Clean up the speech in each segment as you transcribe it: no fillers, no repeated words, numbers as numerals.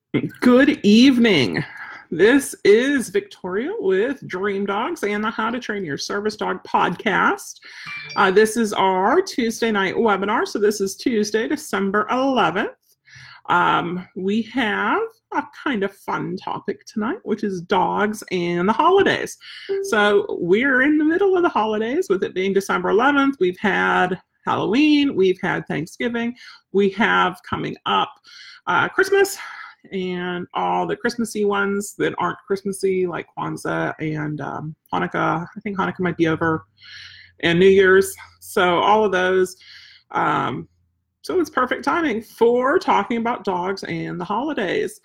Good evening. This is Victoria with Dream Dogs and the How to Train Your Service Dog podcast. This is our Tuesday night webinar. So this is Tuesday, December 11th. We have a kind of fun topic tonight, which is dogs and the holidays. So we're in the middle of the holidays with it being December 11th. We've had Halloween, we've had Thanksgiving, we have coming up Christmas, and all the Christmassy ones that aren't Christmassy, like Kwanzaa and Hanukkah. I think Hanukkah might be over, and New Year's. So all of those. So it's perfect timing for talking about dogs and the holidays.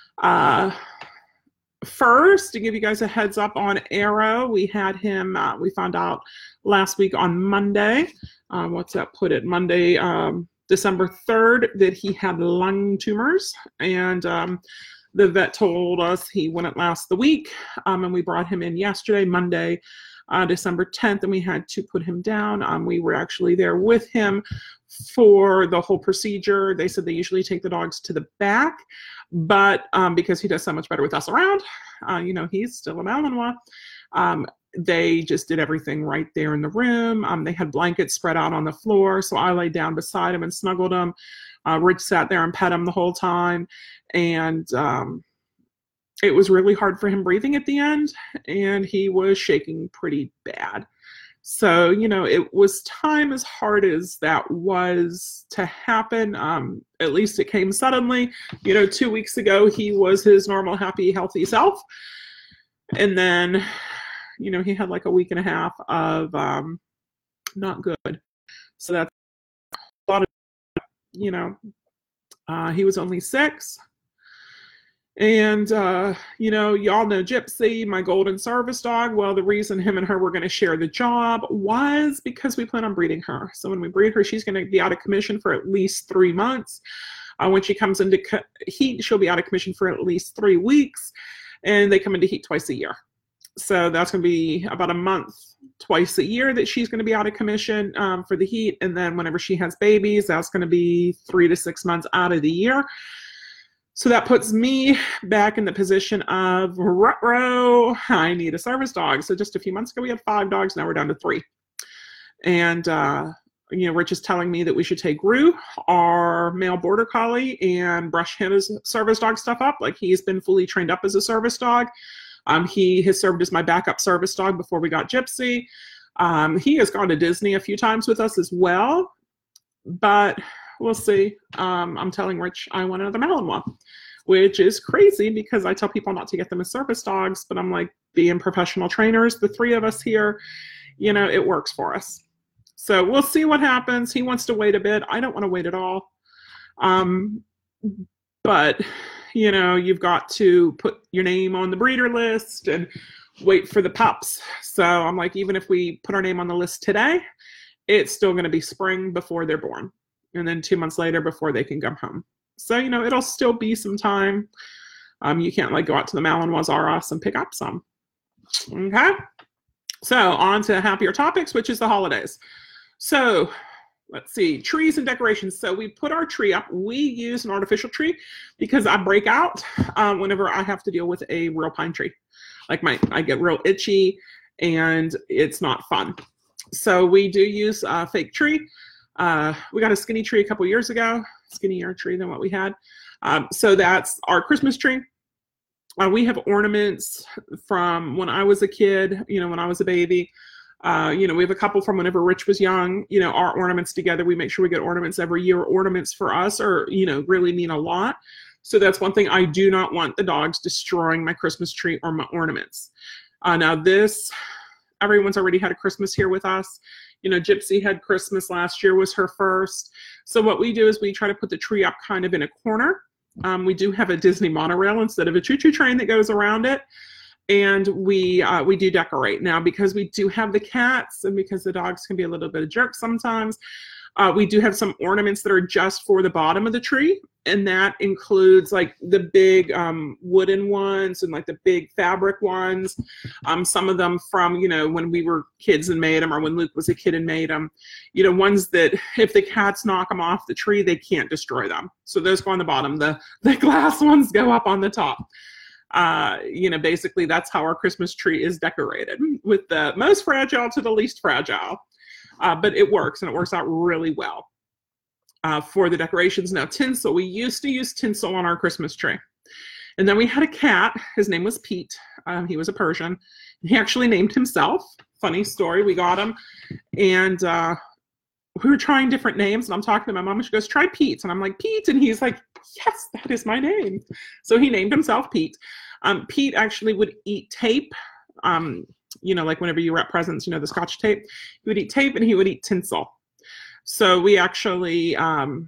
First, to give you guys a heads up on Arrow, we had him, we found out last week on Monday. What's that put it? Monday, December 3rd, that he had lung tumors, and the vet told us he wouldn't last the week, and we brought him in yesterday, Monday, December 10th, and we had to put him down. We were actually there with him for the whole procedure. They said they usually take the dogs to the back, but because he does so much better with us around, he's still a Malinois. They just did everything right there in the room. They had blankets spread out on the floor, so I laid down beside him and snuggled him. Rich sat there and pet him the whole time, and it was really hard for him breathing at the end, and he was shaking pretty bad. So, it was time, as hard as that was to happen. At least it came suddenly. 2 weeks ago, he was his normal, happy, healthy self. And then he had like a week and a half of not good. So that's a lot of, he was only 6. And, y'all know Gypsy, my golden service dog. Well, the reason him and her were going to share the job was because we plan on breeding her. So when we breed her, she's going to be out of commission for at least 3 months. When she comes into heat, she'll be out of commission for at least 3 weeks. And they come into heat twice a year. So that's going to be about a month, twice a year that she's going to be out of commission for the heat. And then whenever she has babies, that's going to be 3 to 6 months out of the year. So that puts me back in the position of, ruh-roh, I need a service dog. So just a few months ago, we had 5 dogs. Now we're down to 3. And, Rich is telling me that we should take Rue, our male border collie, and brush his service dog stuff up. Like, he's been fully trained up as a service dog. He has served as my backup service dog before we got Gypsy. He has gone to Disney a few times with us as well, but we'll see. I'm telling Rich I want another Malinois, which is crazy because I tell people not to get them as service dogs, but I'm like, being professional trainers, the 3 of us here, it works for us. So we'll see what happens. He wants to wait a bit. I don't want to wait at all. But you've got to put your name on the breeder list and wait for the pups. So I'm like, even if we put our name on the list today, it's still going to be spring before they're born. And then 2 months later before they can come home. So, it'll still be some time. You can't go out to the Malinois R Us and pick up some. Okay. So on to happier topics, which is the holidays. So let's see, trees and decorations. So we put our tree up. We use an artificial tree because I break out whenever I have to deal with a real pine tree. I get real itchy and it's not fun. So we do use a fake tree. We got a skinny tree a couple years ago, skinnier tree than what we had. So that's our Christmas tree. We have ornaments from when I was a kid, when I was a baby. We have a couple from whenever Rich was young, our ornaments together. We make sure we get ornaments every year. Ornaments for us are, really mean a lot. So that's one thing. I do not want the dogs destroying my Christmas tree or my ornaments. Now everyone's already had a Christmas here with us. Gypsy had Christmas last year, was her first. So what we do is we try to put the tree up kind of in a corner. We do have a Disney monorail instead of a choo-choo train that goes around it. And we do decorate. Now, because we do have the cats and because the dogs can be a little bit of jerks sometimes, We do have some ornaments that are just for the bottom of the tree, and that includes like the big wooden ones and like the big fabric ones. Some of them from, when we were kids and made them, or when Luke was a kid and made them, ones that if the cats knock them off the tree, they can't destroy them. So those go on the bottom. The glass ones go up on the top. Basically that's how our Christmas tree is decorated, with the most fragile to the least fragile. But it works, and it works out really well for the decorations. Now, tinsel. We used to use tinsel on our Christmas tree. And then we had a cat. His name was Pete. He was a Persian. He actually named himself. Funny story. We got him. And we were trying different names. And I'm talking to my mom, and she goes, try Pete. And I'm like, Pete? And he's like, yes, that is my name. So he named himself Pete. Pete actually would eat tape. Like whenever you wrap presents, the Scotch tape, he would eat tape and he would eat tinsel. So we actually,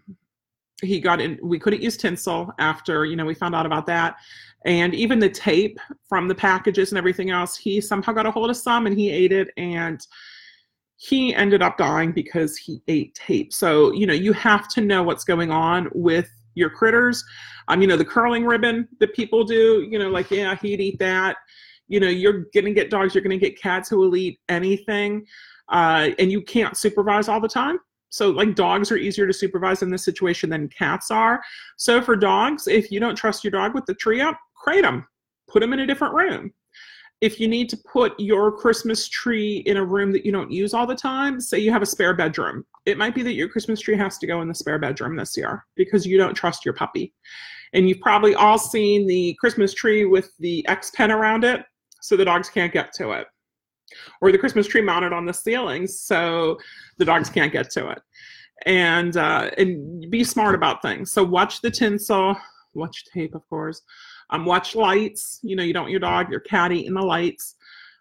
we couldn't use tinsel after, we found out about that. And even the tape from the packages and everything else, he somehow got a hold of some and he ate it, and he ended up dying because he ate tape. So, you have to know what's going on with your critters. The curling ribbon that people do, he'd eat that. You're going to get dogs, you're going to get cats who will eat anything, and you can't supervise all the time. So like dogs are easier to supervise in this situation than cats are. So for dogs, if you don't trust your dog with the tree up, crate them, put them in a different room. If you need to put your Christmas tree in a room that you don't use all the time, say you have a spare bedroom, it might be that your Christmas tree has to go in the spare bedroom this year because you don't trust your puppy. And you've probably all seen the Christmas tree with the X pen around it, so the dogs can't get to it. Or the Christmas tree mounted on the ceilings, so the dogs can't get to it. And be smart about things. So watch the tinsel, watch tape, of course. Watch lights. You don't want your dog, your cat eating the lights,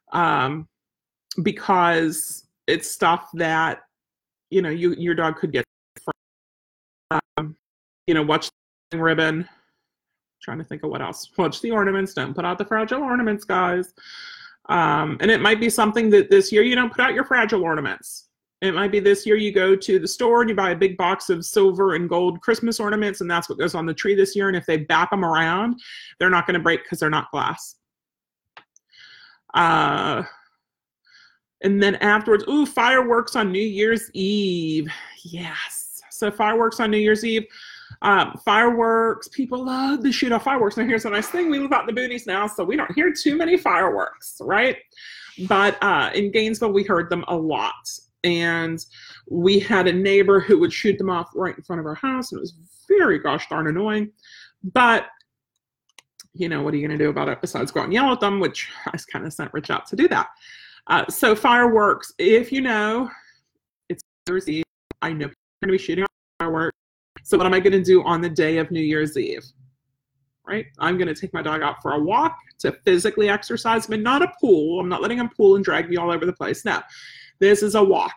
because it's stuff that, your dog could get from. Watch the ribbon. Trying to think of what else. Watch the ornaments. Don't put out the fragile ornaments, guys. And it might be something that this year you don't put out your fragile ornaments. It might be this year you go to the store and you buy a big box of silver and gold Christmas ornaments, and that's what goes on the tree this year. And if they bap them around, they're not going to break because they're not glass. And then afterwards, fireworks on New Year's Eve. Yes. So fireworks on New Year's Eve. Fireworks, people love to shoot off fireworks. Now here's a nice thing. We live out in the boonies now, so we don't hear too many fireworks, right? But in Gainesville, we heard them a lot. And we had a neighbor who would shoot them off right in front of our house, and it was very gosh darn annoying. But, what are you going to do about it besides go out and yell at them, which I kind of sent Rich out to do that. So fireworks, if it's New Year's Eve, I know people are going to be shooting off fireworks. So what am I going to do on the day of New Year's Eve? Right? I'm going to take my dog out for a walk to physically exercise, but not a pool. I'm not letting him pull and drag me all over the place. No, this is a walk.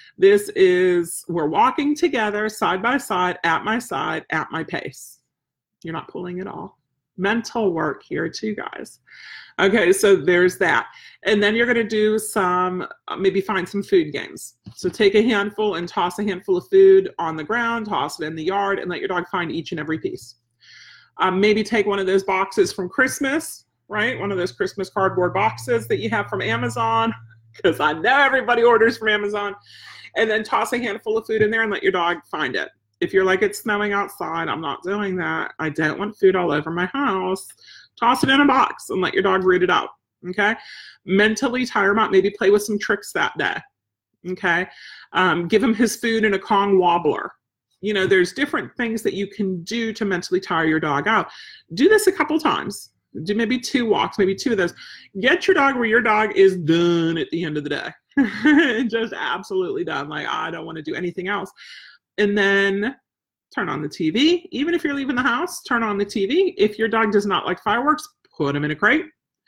We're walking together side by side, at my pace. You're not pulling at all. Mental work here too, guys. Okay, so there's that. And then you're going to do maybe find some food games. So take a handful and toss a handful of food on the ground, toss it in the yard, and let your dog find each and every piece. Maybe take one of those boxes from Christmas, right? One of those Christmas cardboard boxes that you have from Amazon, because I know everybody orders from Amazon, and then toss a handful of food in there and let your dog find it. If you're like, it's snowing outside, I'm not doing that. I don't want food all over my house. Toss it in a box and let your dog root it out, okay? Mentally tire him out. Maybe play with some tricks that day, okay? Give him his food in a Kong wobbler. There's different things that you can do to mentally tire your dog out. Do this a couple times. Do maybe 2 walks, maybe 2 of those. Get your dog where your dog is done at the end of the day. Just absolutely done. Like, I don't want to do anything else. And then turn on the TV. Even if you're leaving the house, turn on the TV. If your dog does not like fireworks, put him in a crate.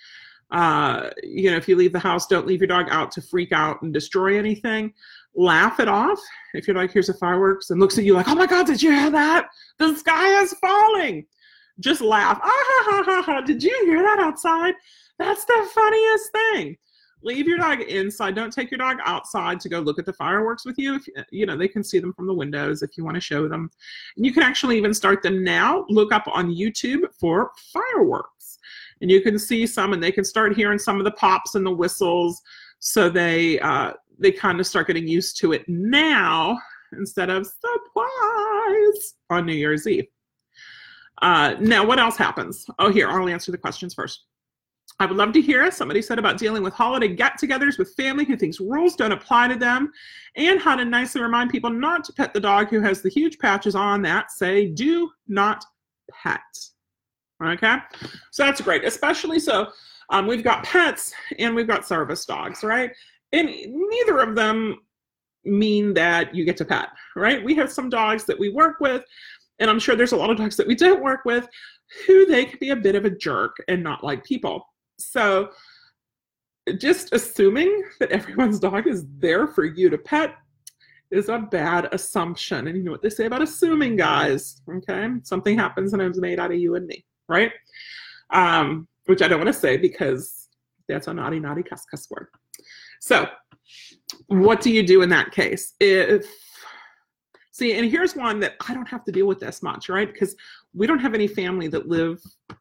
If you leave the house, don't leave your dog out to freak out and destroy anything. Laugh it off. If your dog hears the fireworks and looks at you like, oh my God, did you hear that? The sky is falling. Just laugh. Ah, ha, ha, ha, ha. Did you hear that outside? That's the funniest thing. leave your dog inside. Don't take your dog outside to go look at the fireworks with you. If, you know, they can see them from the windows if you want to show them. And you can actually even start them now. Look up on YouTube for fireworks. And you can see some, and they can start hearing some of the pops and the whistles. So they kind of start getting used to it now instead of surprise on New Year's Eve. Now, what else happens? Oh, here, I'll answer the questions first. I would love to hear, somebody said, about dealing with holiday get-togethers with family who thinks rules don't apply to them, and how to nicely remind people not to pet the dog who has the huge patches on that say, do not pet. Okay? So that's great, especially so we've got pets and we've got service dogs, right? And neither of them mean that you get to pet, right? We have some dogs that we work with, and I'm sure there's a lot of dogs that we don't work with who they could be a bit of a jerk and not like people. So just assuming that everyone's dog is there for you to pet is a bad assumption. And you know what they say about assuming, guys, okay? Something happens and it's made out of you and me, right? Which I don't want to say because that's a naughty, naughty cuss word. So what do you do in that case? See, and here's one that I don't have to deal with this much, right? Because we don't have any family that live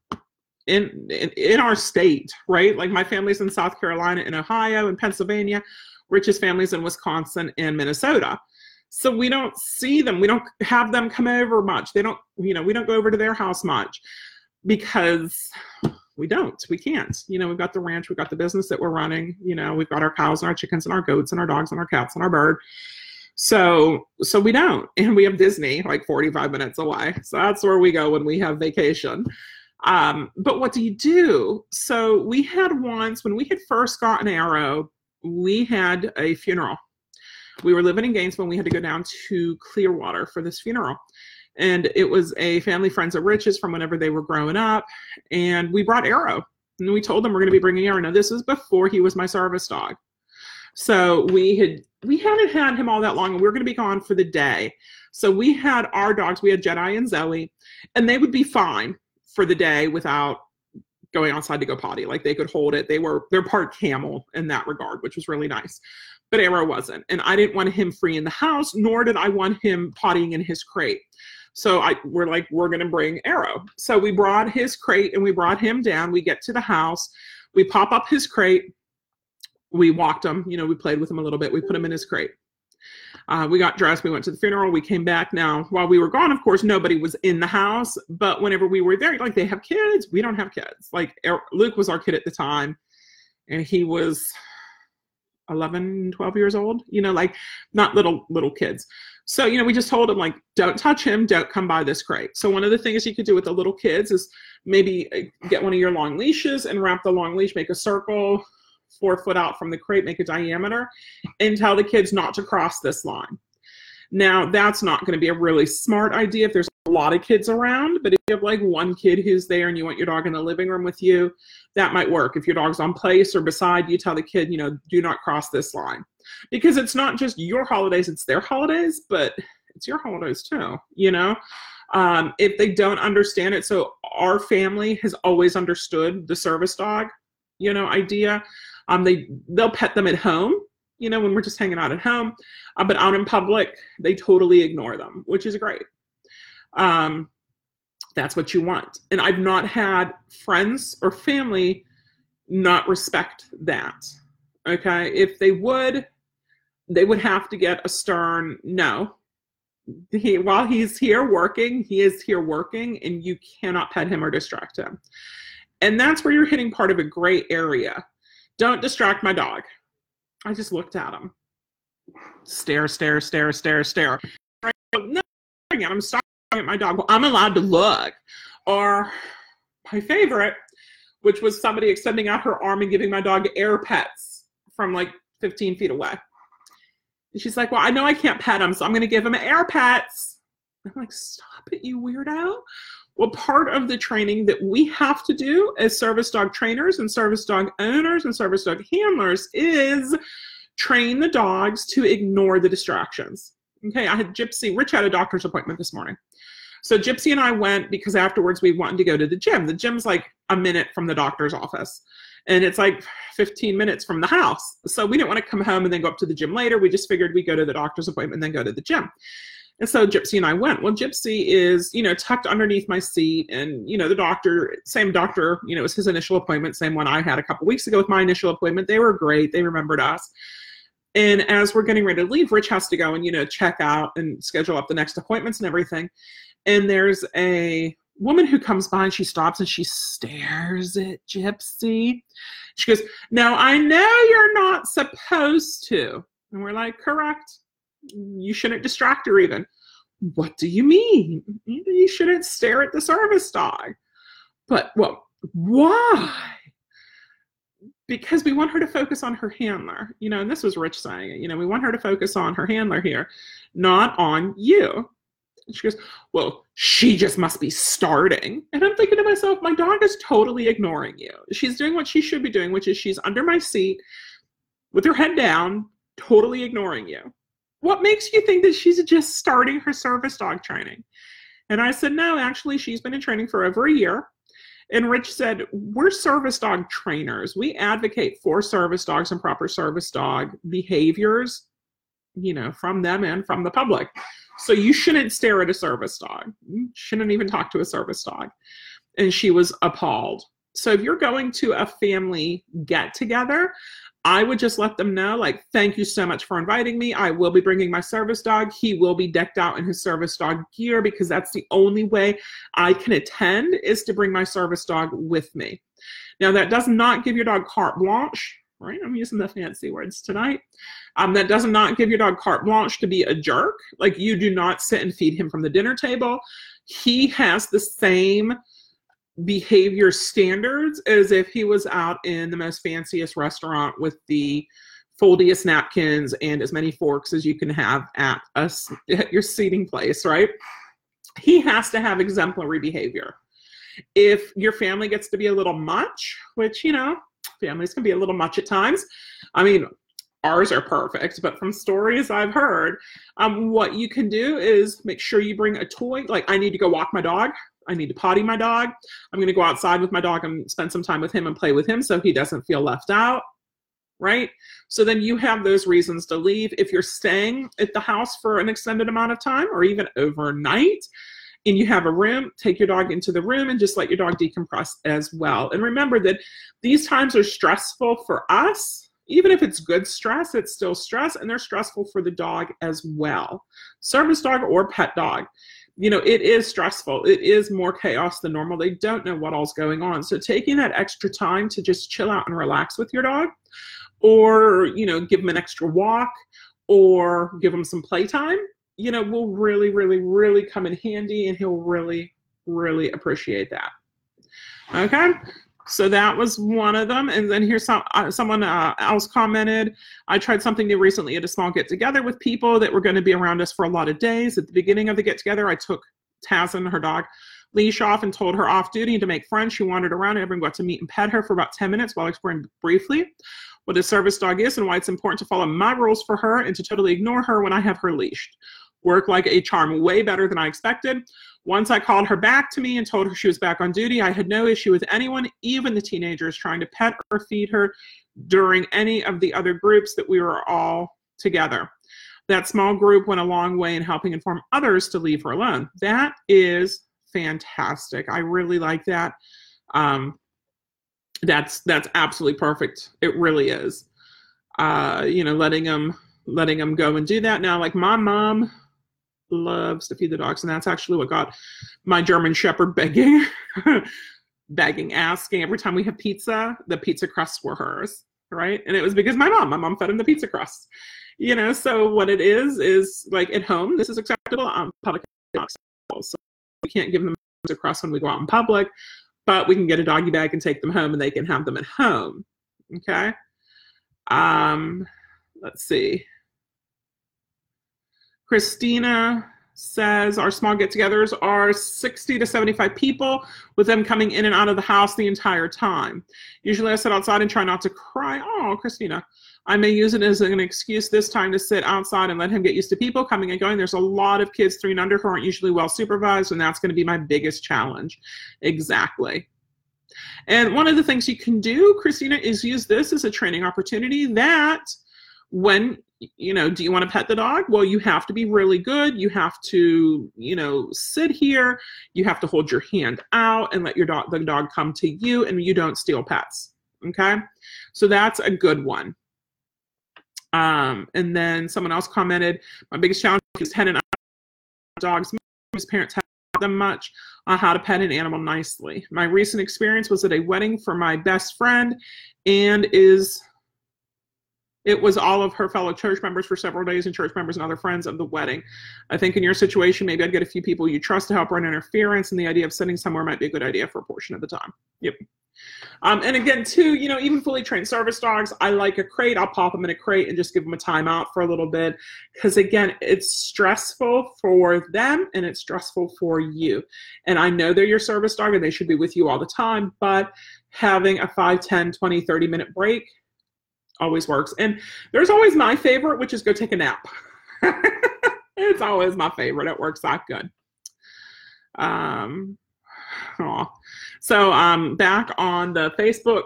in our state, right? Like my family's in South Carolina and Ohio and Pennsylvania. Rich's family's in Wisconsin and Minnesota. So we don't see them. We don't have them come over much. They don't, you know, we don't go over to their house much because we can't. You know, we've got the ranch, we've got the business that we're running. You know, we've got our cows and our chickens and our goats and our dogs and our cats and our bird. So we don't. And we have Disney like 45 minutes away. So that's where we go when we have vacation. But what do you do? So we had once, when we had first gotten Arrow, we had a funeral. We were living in Gainesville and we had to go down to Clearwater for this funeral. And it was a family friends of Rich's from whenever they were growing up. And we brought Arrow. And we told them we're going to be bringing Arrow. Now, this was before he was my service dog. So we hadn't had him all that long, and we were going to be gone for the day. So we had our dogs. We had Jedi and Zoe, and they would be fine for the day without going outside to go potty. Like they could hold it. They're part camel in that regard, which was really nice. But Arrow wasn't, and I didn't want him free in the house, nor did I want him pottying in his crate. So we're like, we're going to bring Arrow. So we brought his crate and we brought him down. We get to the house. We pop up his crate. We walked him. You know, we played with him a little bit. We put him in his crate. We got dressed. We went to the funeral. We came back. Now, while we were gone, of course, nobody was in the house. But whenever we were there, like they have kids. We don't have kids. Like Luke was our kid at the time. And he was 11, 12 years old. You know, like not little kids. So, you know, we just told him, like, don't touch him. Don't come by this crate. So one of the things you could do with the little kids is maybe get one of your long leashes and wrap the long leash, make a circle 4 foot out from the crate, make a diameter, and tell the kids not to cross this line. Now, that's not going to be a really smart idea if there's a lot of kids around, but if you have like one kid who's there and you want your dog in the living room with you, that might work. If your dog's on place or beside you, tell the kid, you know, do not cross this line. Because it's not just your holidays, it's their holidays, but it's your holidays too, you know? If they don't understand it, so our family has always understood the service dog, you know, idea. They'll pet them at home, you know, when we're just hanging out at home, but out in public, they totally ignore them, which is great. That's what you want. And I've not had friends or family not respect that. Okay. If they would have to get a stern no. While he's here working, he is here working, and you cannot pet him or distract him. And that's where you're hitting part of a gray area. Don't distract my dog. I just looked at him. Stare. Right? No, I'm staring at my dog. Well, I'm allowed to look. Or my favorite, which was somebody extending out her arm and giving my dog air pets from like 15 feet away. And she's like, well, I know I can't pet him, so I'm going to give him air pets. I'm like, stop it, you weirdo. Well, part of the training that we have to do as service dog trainers and service dog owners and service dog handlers is train the dogs to ignore the distractions. Okay, I had Gypsy. Rich had a doctor's appointment this morning. So Gypsy and I went because afterwards we wanted to go to the gym. The gym's like a minute from the doctor's office. And it's like 15 minutes from the house. So we didn't want to come home and then go up to the gym later. We just figured we'd go to the doctor's appointment and then go to the gym. And so Gypsy and I went. Well, Gypsy is, tucked underneath my seat. And, the doctor, same doctor, it was his initial appointment, same one I had a couple weeks ago with my initial appointment. They were great. They remembered us. And as we're getting ready to leave, Rich has to go and, check out and schedule up the next appointments and everything. And there's a woman who comes by and she stops and she stares at Gypsy. She goes, "Now, I know you're not supposed to." And we're like, "Correct. You shouldn't distract her even." "What do you mean? You shouldn't stare at the service dog." "But, well, why?" "Because we want her to focus on her handler." And this was Rich saying it. We want her to focus on her handler here, not on you. And she goes, "Well, she just must be starting." And I'm thinking to myself, my dog is totally ignoring you. She's doing what she should be doing, which is she's under my seat with her head down, totally ignoring you. What makes you think that she's just starting her service dog training? And I said, "No, actually, she's been in training for over a year." And Rich said, "We're service dog trainers. We advocate for service dogs and proper service dog behaviors, from them and from the public. So you shouldn't stare at a service dog. You shouldn't even talk to a service dog." And she was appalled. So if you're going to a family get together, I would just let them know, like, "Thank you so much for inviting me. I will be bringing my service dog. He will be decked out in his service dog gear because that's the only way I can attend is to bring my service dog with me." Now, that does not give your dog carte blanche, right? I'm using the fancy words tonight. That does not give your dog carte blanche to be a jerk. Like, you do not sit and feed him from the dinner table. He has the same behavior standards as if he was out in the most fanciest restaurant with the foldiest napkins and as many forks as you can have at your seating place, right? He has to have exemplary behavior. If your family gets to be a little much, which, families can be a little much at times. I mean, ours are perfect, but from stories I've heard, what you can do is make sure you bring a toy. Like, I need to go walk my dog. I need to potty my dog. I'm going to go outside with my dog and spend some time with him and play with him so he doesn't feel left out, right? So then you have those reasons to leave. If you're staying at the house for an extended amount of time or even overnight, and you have a room, take your dog into the room and just let your dog decompress as well. And remember that these times are stressful for us. Even if it's good stress, it's still stress, and they're stressful for the dog as well. Service dog or pet dog. It is stressful. It is more chaos than normal. They don't know what all's going on. So taking that extra time to just chill out and relax with your dog, or, give them an extra walk or give them some playtime, will really, really, really come in handy, and he'll really, really appreciate that. Okay. So that was one of them. And then here's someone else commented, "I tried something new recently at a small get-together with people that were going to be around us for a lot of days. At the beginning of the get-together, I took Tazin, her dog, leash off and told her off duty to make friends. She wandered around and everyone got to meet and pet her for about 10 minutes while exploring briefly what a service dog is and why it's important to follow my rules for her and to totally ignore her when I have her leashed. Worked like a charm, way better than I expected. Once I called her back to me and told her she was back on duty, I had no issue with anyone, even the teenagers, trying to pet or feed her during any of the other groups that we were all together. That small group went a long way in helping inform others to leave her alone." That is fantastic. I really like that. That's absolutely perfect. It really is. Letting them go and do that. Now, like, my mom loves to feed the dogs, and that's actually what got my German Shepherd begging, asking every time we have pizza, the pizza crusts were hers, right? And it was because my mom fed him the pizza crust, so what it is like, at home, this is acceptable, public not acceptable. So we can't give them pizza crust when we go out in public, but we can get a doggy bag and take them home and they can have them at home. Okay. Let's see. Christina says our small get-togethers are 60 to 75 people, with them coming in and out of the house the entire time. Usually I sit outside and try not to cry. Oh, Christina. I may use it as an excuse this time to sit outside and let him get used to people coming and going. There's a lot of kids 3 and under who aren't usually well supervised, and that's going to be my biggest challenge. Exactly. And one of the things you can do, Christina, is use this as a training opportunity that when, you know, do you want to pet the dog? Well, you have to be really good. You have to, you know, sit here. You have to hold your hand out and let the dog come to you, and you don't steal pets. Okay. So that's a good one. And then someone else commented, my biggest challenge is heading up dogs. His parents have them much on how to pet an animal nicely. My recent experience was at a wedding for my best friend, and it was all of her fellow church members for several days and church members and other friends of the wedding. I think in your situation, maybe I'd get a few people you trust to help run interference, and the idea of sitting somewhere might be a good idea for a portion of the time. Yep. And again, too, you know, even fully trained service dogs, I like a crate. I'll pop them in a crate and just give them a timeout for a little bit. Because again, it's stressful for them and it's stressful for you. And I know they're your service dog and they should be with you all the time, but having a 5, 10, 20, 30-minute break always works. And there's always my favorite, which is go take a nap. It's always my favorite. It works out good. So back on the Facebook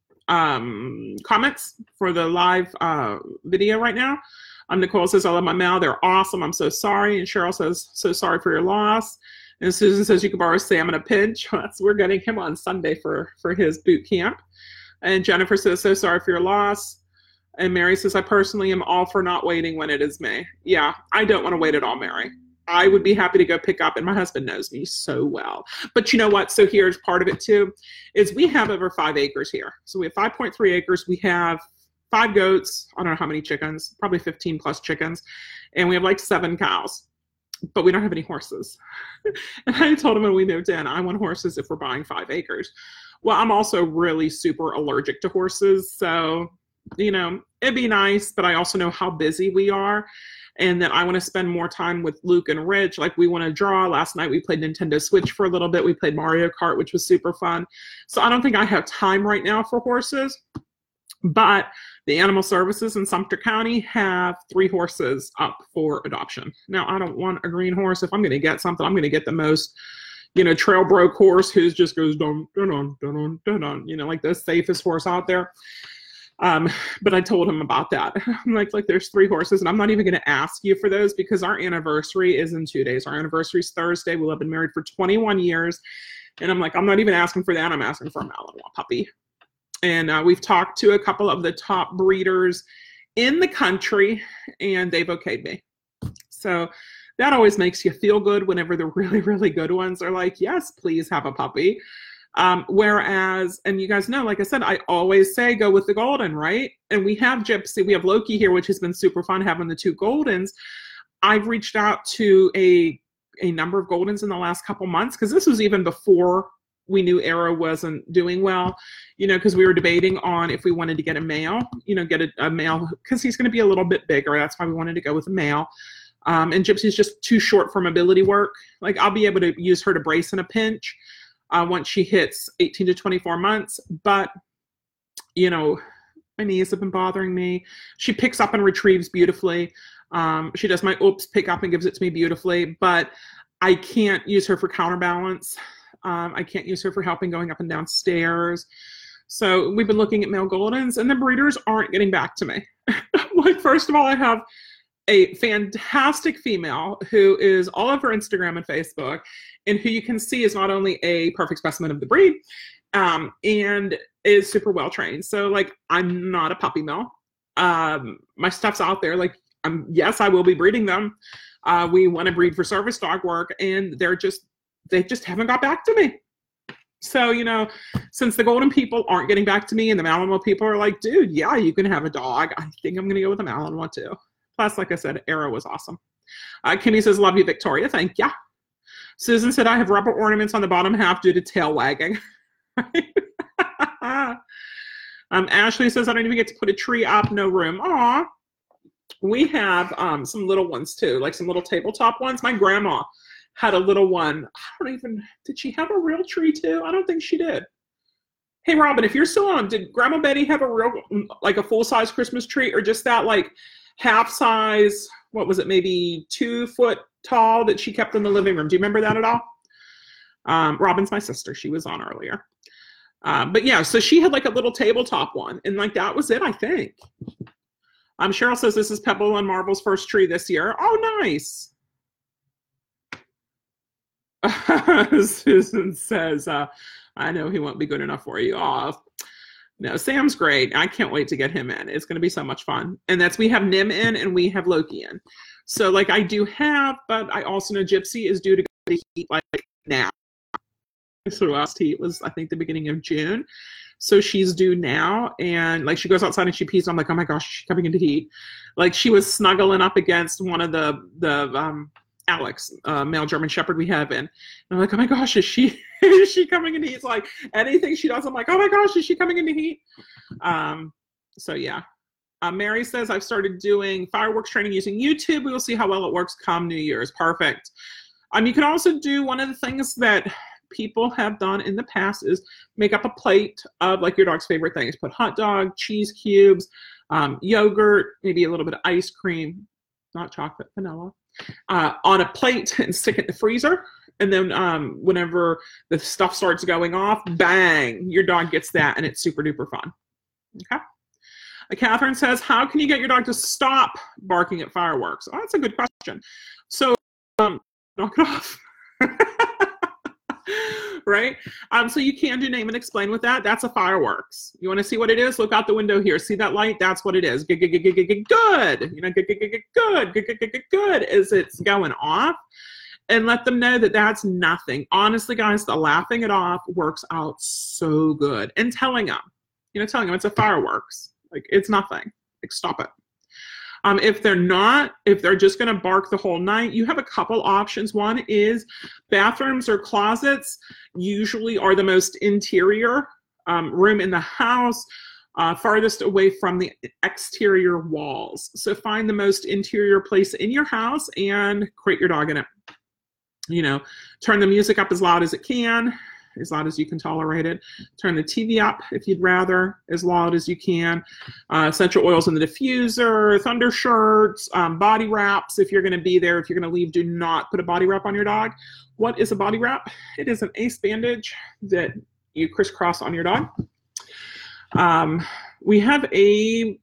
comments for the live video right now. Nicole says, I love my Mal. They're awesome. I'm so sorry. And Cheryl says, so sorry for your loss. And Susan says, you can borrow Sam in a pinch. We're getting him on Sunday for his boot camp. And Jennifer says, so sorry for your loss. And Mary says, I personally am all for not waiting when it is May. Yeah, I don't want to wait at all, Mary. I would be happy to go pick up, and my husband knows me so well. But you know what? So here's part of it too, is we have over 5 acres here. So we have 5.3 acres. We have 5 goats. I don't know how many chickens, probably 15 plus chickens. And we have like 7 cows, but we don't have any horses. And I told him when we moved in, I want horses if we're buying 5 acres. Well, I'm also really super allergic to horses. So, you know, it'd be nice, but I also know how busy we are. And that I want to spend more time with Luke and Rich. Like we want to draw. Last night we played Nintendo Switch for a little bit. We played Mario Kart, which was super fun. So I don't think I have time right now for horses. But the Animal Services in Sumter County have 3 horses up for adoption. Now, I don't want a green horse. If I'm going to get something, I'm going to get the most, you know, trail broke horse who just goes dun dun dun dun dun dun, you know, like the safest horse out there. But I told him about that. I'm like, there's 3 horses, and I'm not even going to ask you for those because our anniversary is in 2 days. Our anniversary is Thursday. We'll have been married for 21 years. And I'm like, I'm not even asking for that. I'm asking for a Malinois puppy. And we've talked to a couple of the top breeders in the country, and they've okayed me. So that always makes you feel good whenever the really, really good ones are like, yes, please have a puppy. Whereas, and you guys know, like I said, I always say go with the golden, right? And we have Gypsy, we have Loki here, which has been super fun having the 2 Goldens. I've reached out to a number of Goldens in the last couple months, because this was even before we knew Arrow wasn't doing well, you know, because we were debating on if we wanted to get a male, you know, get a male, because he's going to be a little bit bigger. That's why we wanted to go with a male. And Gypsy's just too short for mobility work. Like I'll be able to use her to brace in a pinch once she hits 18 to 24 months. But, you know, my knees have been bothering me. She picks up and retrieves beautifully. She does my pick up and gives it to me beautifully, but I can't use her for counterbalance. I can't use her for helping going up and down stairs. So we've been looking at male Goldens, and the breeders aren't getting back to me. Like, first of all, I have a fantastic female who is all over Instagram and Facebook, and who you can see is not only a perfect specimen of the breed, and is super well trained. So like, I'm not a puppy mill. My stuff's out there. Like, yes, I will be breeding them. We want to breed for service dog work, and they just haven't got back to me. So, you know, since the Golden people aren't getting back to me, and the Malinois people are like, dude, yeah, you can have a dog, I think I'm going to go with a Malinois too. Plus, like I said, Arrow was awesome. Kimmy says, love you, Victoria. Thank ya. Susan said, I have rubber ornaments on the bottom half due to tail wagging. Ashley says, I don't even get to put a tree up, no room. Aw. We have some little ones too, like some little tabletop ones. My grandma had a little one. Did she have a real tree too? I don't think she did. Hey, Robin, if you're still on, did Grandma Betty have a real, like a full-size Christmas tree, or just that like half-size, what was it, maybe 2 foot tall that she kept in the living room? Do you remember that at all? Robin's my sister. She was on earlier. But yeah, so she had like a little tabletop one, and like that was it, I think. Cheryl says this is Pebble and Marvel's first tree this year. Oh, nice. Susan says, I know he won't be good enough for you. Oh, no, Sam's great. I can't wait to get him in. It's going to be so much fun. And we have Nim in and we have Loki in. So like I do have, but I also know Gypsy is due to go to heat like now. So last heat was, I think, the beginning of June. So she's due now, and like she goes outside and she pees. I'm like, oh my gosh, she's coming into heat. Like she was snuggling up against one of the Alex, male German Shepherd we have in. And I'm like, oh my gosh, is she coming into heat? It's like anything she does, I'm like, oh my gosh, is she coming into heat? So yeah. Mary says, I've started doing fireworks training using YouTube. We will see how well it works come New Year's. Perfect. You can also do one of the things that people have done in the past is make up a plate of like your dog's favorite things. Put hot dog, cheese cubes, yogurt, maybe a little bit of ice cream, not chocolate, vanilla, on a plate and stick it in the freezer. And then whenever the stuff starts going off, bang, your dog gets that, and it's super duper fun. Okay. Catherine says, how can you get your dog to stop barking at fireworks? Oh, that's a good question. So knock it off. Right? So you can do name and explain with that. That's a fireworks. You want to see what it is? Look out the window here. See that light? That's what it is. Good. You know, good as it's going off. And let them know that that's nothing. Honestly, guys, the laughing it off works out so good. And telling them it's a fireworks. Like, it's nothing. Like, stop it. If they're just going to bark the whole night, you have a couple options. One is bathrooms or closets usually are the most interior room in the house, farthest away from the exterior walls. So find the most interior place in your house and crate your dog in it. You know, turn the music up as loud as it can, as loud as you can tolerate it. Turn the TV up if you'd rather, as loud as you can. Essential oils in the diffuser, thunder shirts, body wraps. If you're going to be there, if you're going to leave, do not put a body wrap on your dog. What is a body wrap? It is an ace bandage that you crisscross on your dog. We have a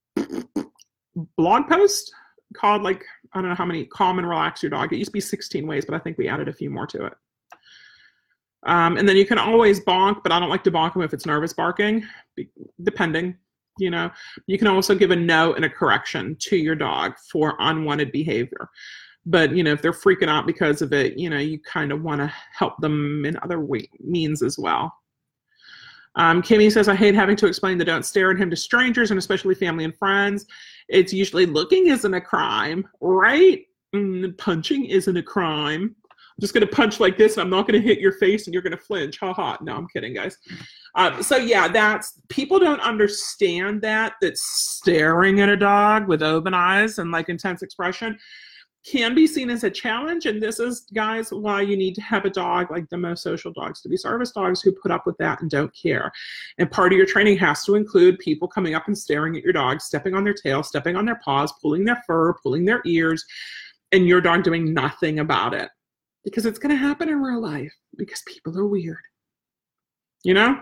blog post called, like, I don't know how many, Calm and Relax Your Dog. It used to be 16 ways, but I think we added a few more to it. And then you can always bonk, but I don't like to bonk them if it's nervous barking, depending, you know. You can also give a no and a correction to your dog for unwanted behavior. But, you know, if they're freaking out because of it, you know, you kind of want to help them in other means as well. Kimmy says, I hate having to explain the don't stare at him to strangers and especially family and friends. It's usually looking isn't a crime, right? Punching isn't a crime. I'm just going to punch like this and I'm not going to hit your face and you're going to flinch. Ha ha. No, I'm kidding, guys. So yeah, people don't understand that staring at a dog with open eyes and like intense expression can be seen as a challenge. And this is, guys, why you need to have a dog like the most social dogs to be service dogs who put up with that and don't care. And part of your training has to include people coming up and staring at your dog, stepping on their tail, stepping on their paws, pulling their fur, pulling their ears, and your dog doing nothing about it. Because it's going to happen in real life because people are weird. You know?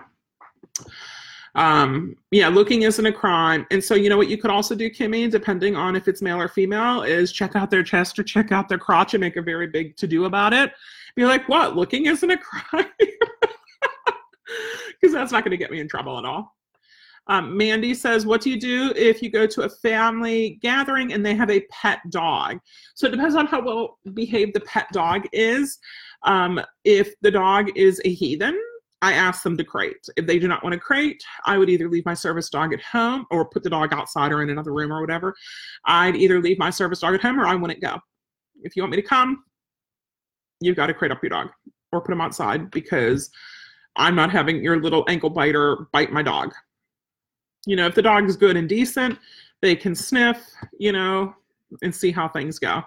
Yeah, looking isn't a crime. And so, you know what you could also do, Kimmy, depending on if it's male or female, is check out their chest or check out their crotch and make a very big to-do about it. Be like, what? Looking isn't a crime? Because that's not going to get me in trouble at all. Mandy says, what do you do if you go to a family gathering and they have a pet dog? So it depends on how well behaved the pet dog is. If the dog is a heathen, I ask them to crate. If they do not want to crate, I would either leave my service dog at home or put the dog outside or in another room or whatever. I'd either leave my service dog at home or I wouldn't go. If you want me to come, you've got to crate up your dog or put him outside because I'm not having your little ankle biter bite my dog. You know, if the dog is good and decent, they can sniff, you know, and see how things go.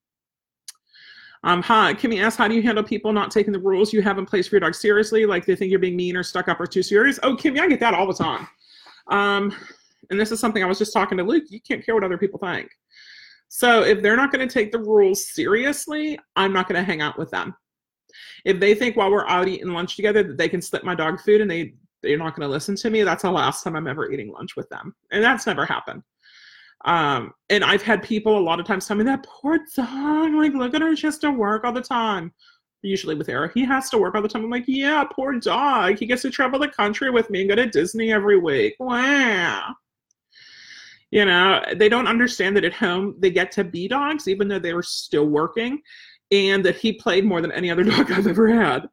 Hi, Kimmy asks, how do you handle people not taking the rules you have in place for your dog seriously? Like they think you're being mean or stuck up or too serious? Oh, Kimmy, I get that all the time. And this is something I was just talking to Luke. You can't care what other people think. So if they're not going to take the rules seriously, I'm not going to hang out with them. If they think while we're out eating lunch together that they can slip my dog food and they they're not going to listen to me, that's the last time I'm ever eating lunch with them. And that's never happened. And I've had people a lot of times tell me, that poor dog, like, look at her, she has to work all the time. Usually with Era, he has to work all the time. I'm like, yeah, poor dog. He gets to travel the country with me and go to Disney every week. Wow. You know, they don't understand that at home they get to be dogs, even though they were still working, and that he played more than any other dog I've ever had.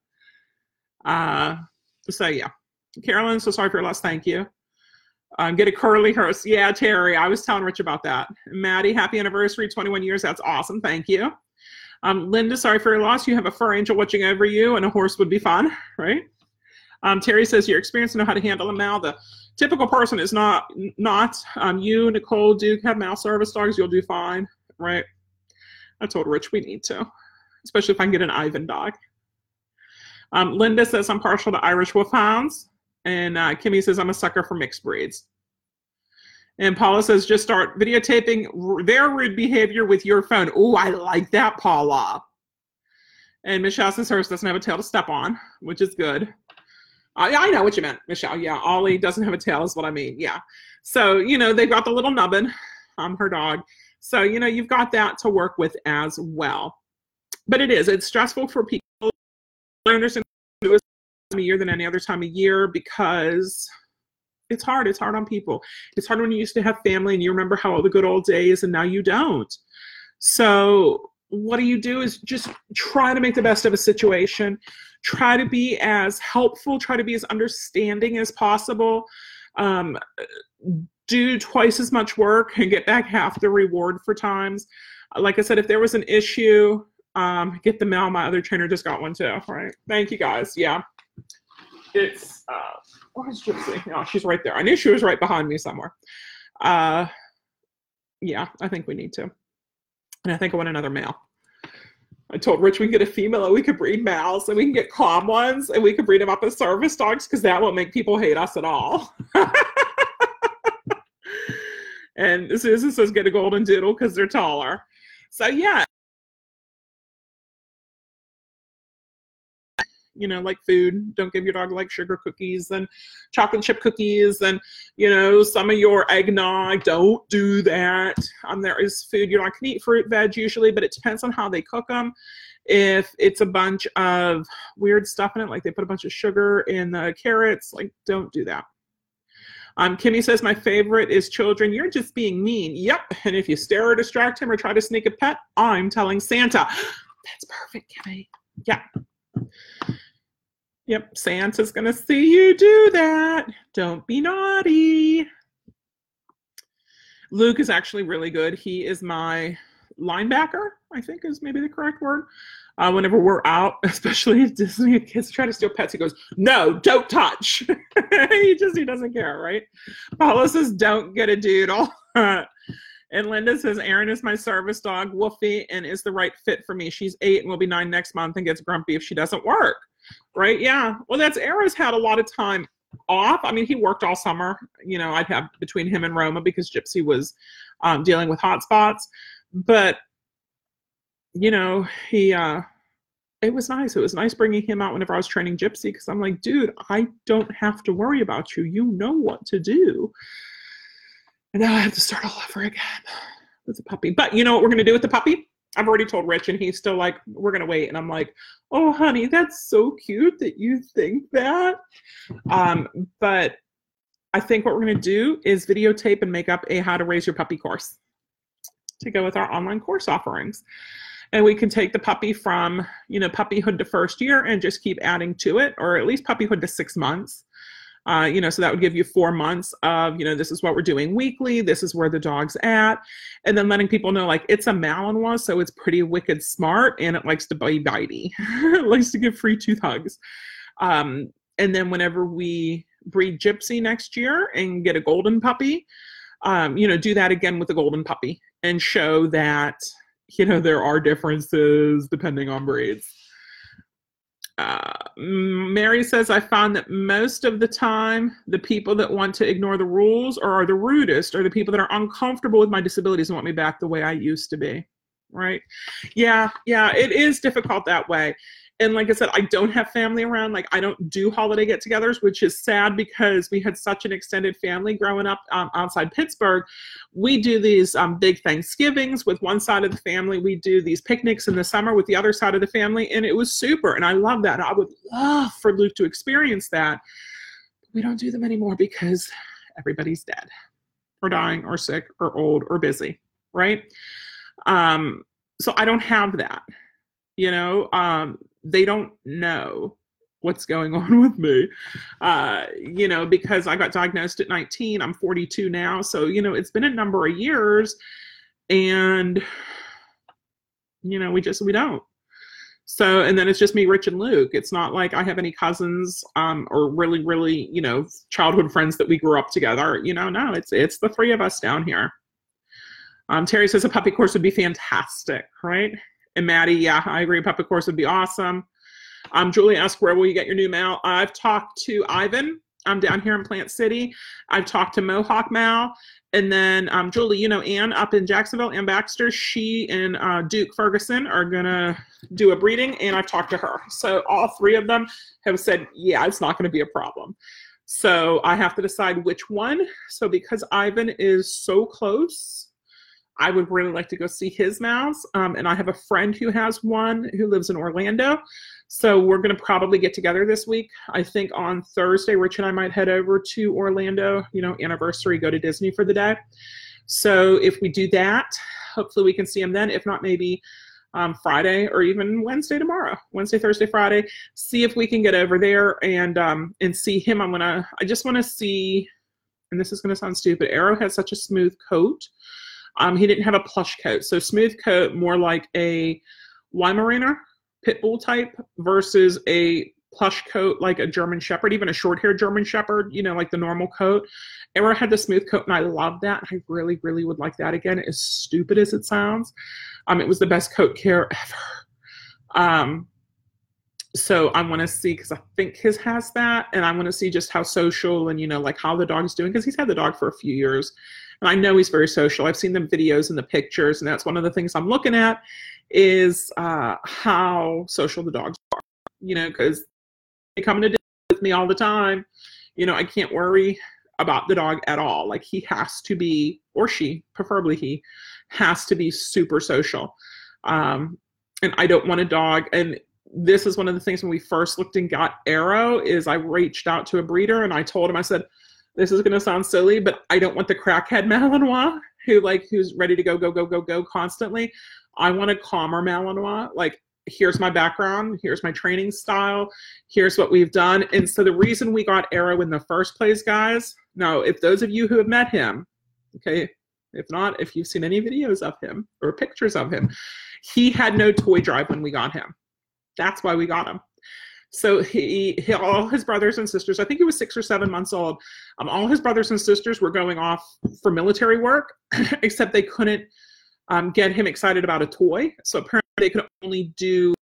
So yeah. Carolyn, so sorry for your loss. Thank you. Get a curly hearse. Yeah, Terry, I was telling Rich about that. Maddie, happy anniversary, 21 years. That's awesome. Thank you. Linda, sorry for your loss. You have a fur angel watching over you, and a horse would be fun, right? Terry says, your experience know how to handle a Mal. The typical person is not. You, Nicole, Duke, have Mal service dogs. You'll do fine, right? I told Rich we need to, especially if I can get an Ivan dog. Linda says, I'm partial to Irish Wolfhounds. And Kimmy says, I'm a sucker for mixed breeds. And Paula says, just start videotaping their rude behavior with your phone. Oh, I like that, Paula. And Michelle says hers doesn't have a tail to step on, which is good. I know what you meant, Michelle. Yeah, Ollie doesn't have a tail is what I mean. Yeah. So, you know, they've got the little nubbin, her dog. So, you know, you've got that to work with as well. But it's stressful for people. I understand it was a year than any other time of year because it's hard. It's hard on people. It's hard when you used to have family and you remember how the good old days and now you don't. So what do is just try to make the best of a situation. Try to be as helpful. Try to be as understanding as possible. Do twice as much work and get back half the reward for times. Like I said, if there was an issue, get the mail. My other trainer just got one too. Right. Thank you guys. Yeah. It's, where's Gypsy? Oh, she's right there. I knew she was right behind me somewhere. Yeah, I think we need to. And I think I want another male. I told Rich we can get a female and we could breed males and we can get calm ones and we could breed them up as service dogs because that won't make people hate us at all. And Susan says get a golden doodle because they're taller. So yeah. You know, like food. Don't give your dog like sugar cookies and chocolate chip cookies and, you know, some of your eggnog. Don't do that. There is food. Your dog can eat fruit, veg usually, but it depends on how they cook them. If it's a bunch of weird stuff in it, like they put a bunch of sugar in the carrots, like don't do that. Kimmy says, my favorite is children. You're just being mean. Yep. And if you stare or distract him or try to sneak a pet, I'm telling Santa. That's perfect, Kimmy. Yeah. Yep, Santa's going to see you do that. Don't be naughty. Luke is actually really good. He is my linebacker, I think is maybe the correct word. Whenever we're out, especially at Disney, kids try to steal pets. He goes, no, don't touch. he doesn't care, right? Paula says, don't get a doodle. And Linda says, Erin is my service dog, Wolfie, and is the right fit for me. She's 8 and will be 9 next month and gets grumpy if she doesn't work. Right? Yeah. Well, Era's had a lot of time off. I mean, he worked all summer. You know, I'd have between him and Roma because Gypsy was dealing with hot spots. But, you know, it was nice. It was nice bringing him out whenever I was training Gypsy because I'm like, dude, I don't have to worry about you. You know what to do. And now I have to start all over again with the puppy. But you know what we're going to do with the puppy? I've already told Rich, and he's still like, we're going to wait. And I'm like, oh, honey, that's so cute that you think that. But I think what we're going to do is videotape and make up a how to raise your puppy course to go with our online course offerings. And we can take the puppy from, you know, puppyhood to first year and just keep adding to it, or at least puppyhood to 6 months. You know, so that would give you 4 months of, you know, this is what we're doing weekly. This is where the dog's at. And then letting people know, like, it's a Malinois, so it's pretty wicked smart, and it likes to be bitey. It likes to give free tooth hugs. And then whenever we breed Gypsy next year and get a golden puppy, you know, do that again with the golden puppy and show that, you know, there are differences depending on breeds. Mary says, I found that most of the time, the people that want to ignore the rules or are the rudest are the people that are uncomfortable with my disabilities and want me back the way I used to be. Right? Yeah, it is difficult that way. And like I said, I don't have family around. Like I don't do holiday get-togethers, which is sad because we had such an extended family growing up outside Pittsburgh. We do these big Thanksgivings with one side of the family. We do these picnics in the summer with the other side of the family. And it was super. And I love that. I would love for Luke to experience that. We don't do them anymore because everybody's dead or dying or sick or old or busy, right? So I don't have that, you know. They don't know what's going on with me, you know, because I got diagnosed at 19. I'm 42 now. So, you know, it's been a number of years and, you know, we don't. So, and then it's just me, Rich, and Luke. It's not like I have any cousins or really, you know, childhood friends that we grew up together. You know, no, it's the three of us down here. Terry says a puppy course would be fantastic, right? And Maddie, yeah, I agree. A puppy course would be awesome. Julie asked, where will you get your new Mal? I've talked to Ivan. I'm down here in Plant City. I've talked to Mohawk Mal. And then Julie, you know, Ann up in Jacksonville, Ann Baxter, she and Duke Ferguson are going to do a breeding, and I've talked to her. So all three of them have said, yeah, it's not going to be a problem. So I have to decide which one. So because Ivan is so close, I would really like to go see his mouse. And I have a friend who has one who lives in Orlando. So we're going to probably get together this week. I think on Thursday, Rich and I might head over to Orlando, you know, anniversary, go to Disney for the day. So if we do that, hopefully we can see him then. If not, maybe Friday or even Wednesday tomorrow, Wednesday, Thursday, Friday, see if we can get over there and see him. I just want to see, and this is going to sound stupid, Arrow has such a smooth coat. He didn't have a plush coat. So smooth coat, more like a Weimaraner pit bull type versus a plush coat like a German Shepherd, even a short-haired German Shepherd, you know, like the normal coat. Arrow had the smooth coat, and I love that. I really, really would like that again, as stupid as it sounds. It was the best coat care ever. So I want to see, because I think his has that, and I want to see just how social and, you know, like how the dog's doing, because he's had the dog for a few years. And I know he's very social. I've seen the videos and the pictures, and that's one of the things I'm looking at is how social the dogs are, you know, because they come to dinner with me all the time. You know, I can't worry about the dog at all. Like he has to be, or she, preferably he, has to be super social. And I don't want a dog. And this is one of the things when we first looked and got Arrow is I reached out to a breeder and I told him, I said, this is going to sound silly, but I don't want the crackhead Malinois who's ready to go constantly. I want a calmer Malinois. Like, here's my background. Here's my training style. Here's what we've done. And so the reason we got Arrow in the first place, guys, now, if those of you who have met him, okay, if not, if you've seen any videos of him or pictures of him, he had no toy drive when we got him. That's why we got him. So he all his brothers and sisters, I think he was 6 or 7 months old. All his brothers and sisters were going off for military work, except they couldn't get him excited about a toy. So apparently they could only do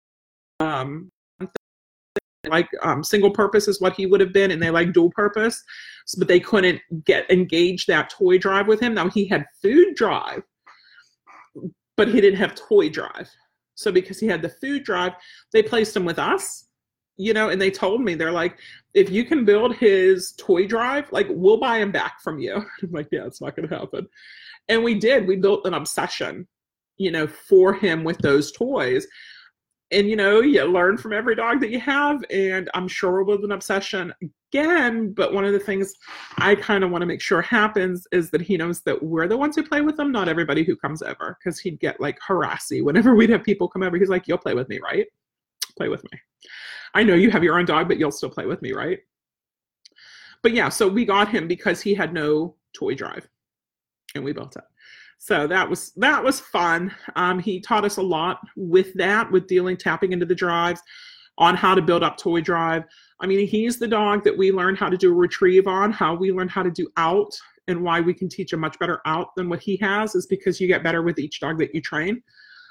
single purpose is what he would have been, and they like dual purpose. So, but they couldn't engage that toy drive with him. Now he had food drive, but he didn't have toy drive. So because he had the food drive, they placed him with us. You know, and they told me, they're like, if you can build his toy drive, like, we'll buy him back from you. I'm like, yeah, it's not going to happen. And we did. We built an obsession, you know, for him with those toys. And, you know, you learn from every dog that you have. And I'm sure we'll build an obsession again. But one of the things I kind of want to make sure happens is that he knows that we're the ones who play with him, not everybody who comes over. Because he'd get, like, harassy whenever we'd have people come over. He's like, you'll play with me, right? Play with me. I know you have your own dog, but you'll still play with me, right? But yeah, so we got him because he had no toy drive, and we built it. So that was fun. He taught us a lot with that, with tapping into the drives, on how to build up toy drive. I mean, he's the dog that we learned how to do retrieve on, how we learned how to do out, and why we can teach a much better out than what he has is because you get better with each dog that you train.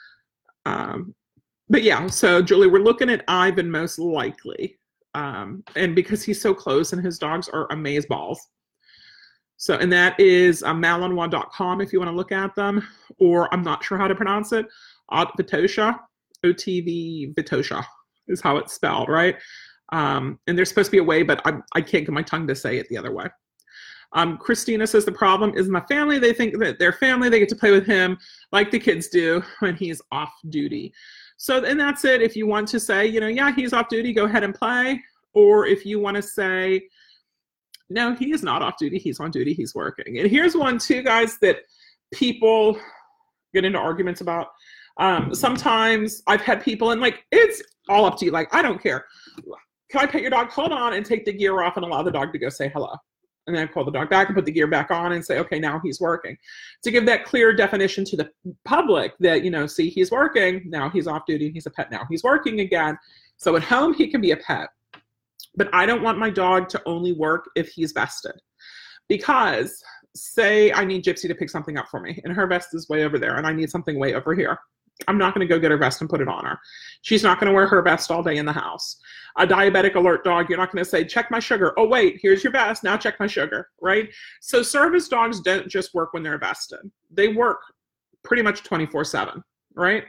But yeah, so Julie, we're looking at Ivan most likely. And because he's so close and his dogs are amazeballs. So, and that is malinois.com if you want to look at them, or I'm not sure how to pronounce it, Otvitosha, OTV Vitosha is how it's spelled, right? And there's supposed to be a way, but I can't get my tongue to say it the other way. Christina says the problem is my family. They think that their family, they get to play with him like the kids do when he's off duty. So, and that's it. If you want to say, yeah, he's off duty, go ahead and play. Or if you want to say, no, he is not off duty. He's on duty. He's working. And here's one too, guys, that people get into arguments about. Sometimes I've had people, and like, it's all up to you. Like, I don't care. Can I pet your dog? Hold on and take the gear off and allow the dog to go say hello. And then I call the dog back and put the gear back on and say, okay, now he's working. To give that clear definition to the public that, see, he's working. Now he's off duty. He's a pet. Now he's working again. So at home, he can be a pet. But I don't want my dog to only work if he's vested. Because say I need Gypsy to pick something up for me and her vest is way over there and I need something way over here. I'm not going to go get her vest and put it on her. She's not going to wear her vest all day in the house. A diabetic alert dog, you're not going to say, check my sugar. Oh, wait, here's your vest. Now check my sugar, right? So service dogs don't just work when they're vested. They work pretty much 24/7, right?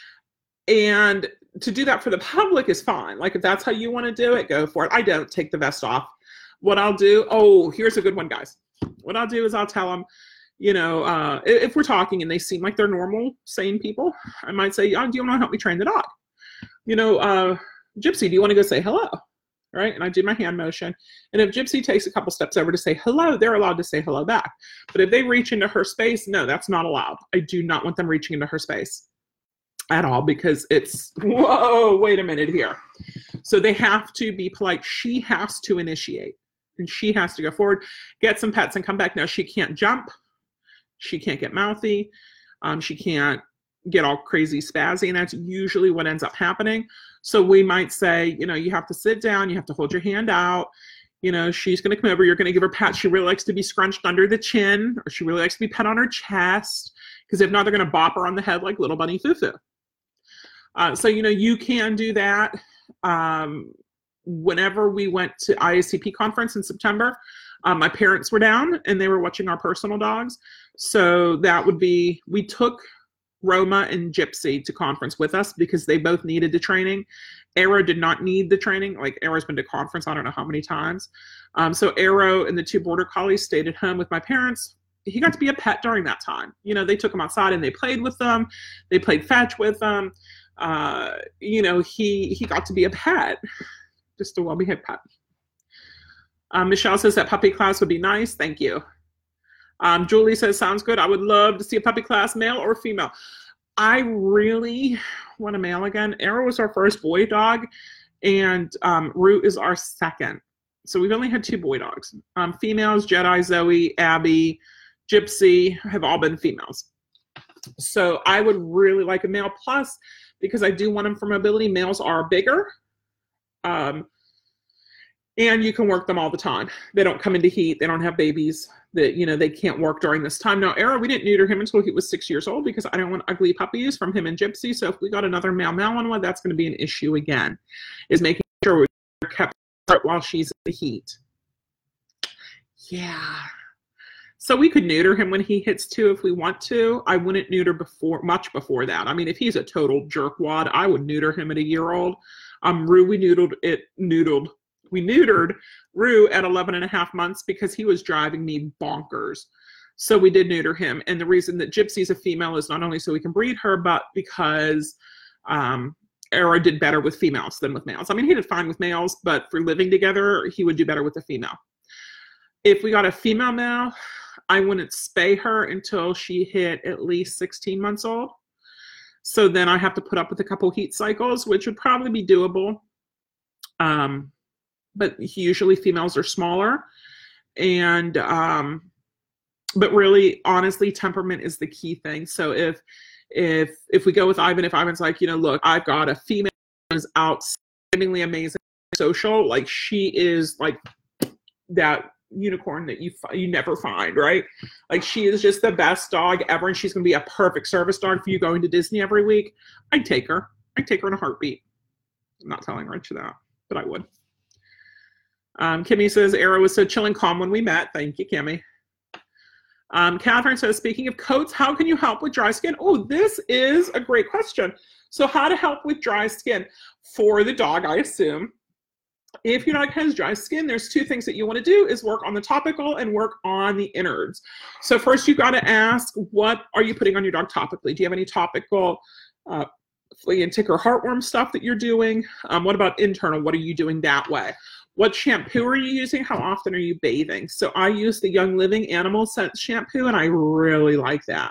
And to do that for the public is fine. Like if that's how you want to do it, go for it. I don't take the vest off. What I'll do, here's a good one, guys. What I'll do is I'll tell them, if we're talking and they seem like they're normal, sane people, I might say, do you want to help me train the dog? Gypsy, do you want to go say hello? Right? And I do my hand motion. And if Gypsy takes a couple steps over to say hello, they're allowed to say hello back. But if they reach into her space, no, that's not allowed. I do not want them reaching into her space at all because it's, whoa, wait a minute here. So they have to be polite. She has to initiate. And she has to go forward, get some pets, and come back. Now, she can't jump. She can't get mouthy. She can't get all crazy spazzy, and that's usually what ends up happening. So we might say, you have to sit down. You have to hold your hand out. She's going to come over. You're going to give her a pat. She really likes to be scrunched under the chin, or she really likes to be pet on her chest, because if not, they're going to bop her on the head like little bunny Fufu. So, you can do that. Whenever we went to IACP conference in September, my parents were down and they were watching our personal dogs. So that would be, we took Roma and Gypsy to conference with us because they both needed the training. Arrow did not need the training. Like Arrow's been to conference, I don't know how many times. So Arrow and the 2 border collies stayed at home with my parents. He got to be a pet during that time. They took him outside and they played with them. They played fetch with them. He got to be a pet. Just a well-behaved pet. Michelle says that puppy class would be nice. Thank you. Julie says, sounds good. I would love to see a puppy class, male or female. I really want a male again. Arrow was our first boy dog, and Root is our second. So we've only had 2 boy dogs. Females, Jedi, Zoe, Abby, Gypsy have all been females. So I would really like a male. Plus, because I do want them for mobility, males are bigger. And you can work them all the time. They don't come into heat. They don't have babies that, they can't work during this time. Now, Arrow, we didn't neuter him until he was 6 years old because I don't want ugly puppies from him and Gypsy. So if we got another male on one, that's going to be an issue again, is making sure we're kept while she's in the heat. Yeah. So we could neuter him when he hits 2 if we want to. I wouldn't neuter much before that. I mean, if he's a total jerkwad, I would neuter him at a year-old. Rue, we neutered Rue at 11 and a half months because he was driving me bonkers. So we did neuter him. And the reason that Gypsy's a female is not only so we can breed her, but because Arrow did better with females than with males. I mean, he did fine with males, but for living together, he would do better with a female. If we got a female male, I wouldn't spay her until she hit at least 16 months old. So then I have to put up with a couple heat cycles, which would probably be doable. But usually females are smaller. And, but really, honestly, temperament is the key thing. So if we go with Ivan, if Ivan's like, look, I've got a female who's outstandingly amazing social, like she is like that unicorn that you never find, right? Like she is just the best dog ever, and she's going to be a perfect service dog for you going to Disney every week. I'd take her in a heartbeat. I'm not telling Rich that, but I would. Kimmy says, Arrow was so chill and calm when we met. Thank you, Kimmy. Catherine says, speaking of coats, how can you help with dry skin? Oh, this is a great question. So how to help with dry skin for the dog, I assume. If your dog has dry skin, there's two things that you want to do is work on the topical and work on the innards. So first you've got to ask, what are you putting on your dog topically? Do you have any topical flea and tick or heartworm stuff that you're doing? What about internal? What are you doing that way? What shampoo are you using? How often are you bathing? So I use the Young Living Animal Scent shampoo, and I really like that.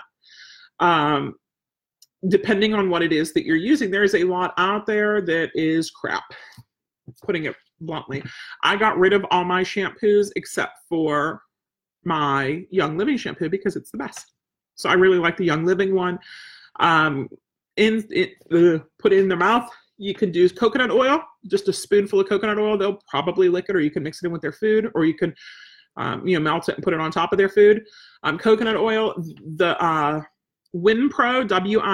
Depending on what it is that you're using, there's a lot out there that is crap, putting it bluntly. I got rid of all my shampoos except for my Young Living shampoo because it's the best. So I really like the Young Living one. Put it in their mouth. You can do coconut oil, just a spoonful of coconut oil. They'll probably lick it, or you can mix it in with their food, or you can melt it and put it on top of their food. Coconut oil, the WinPro,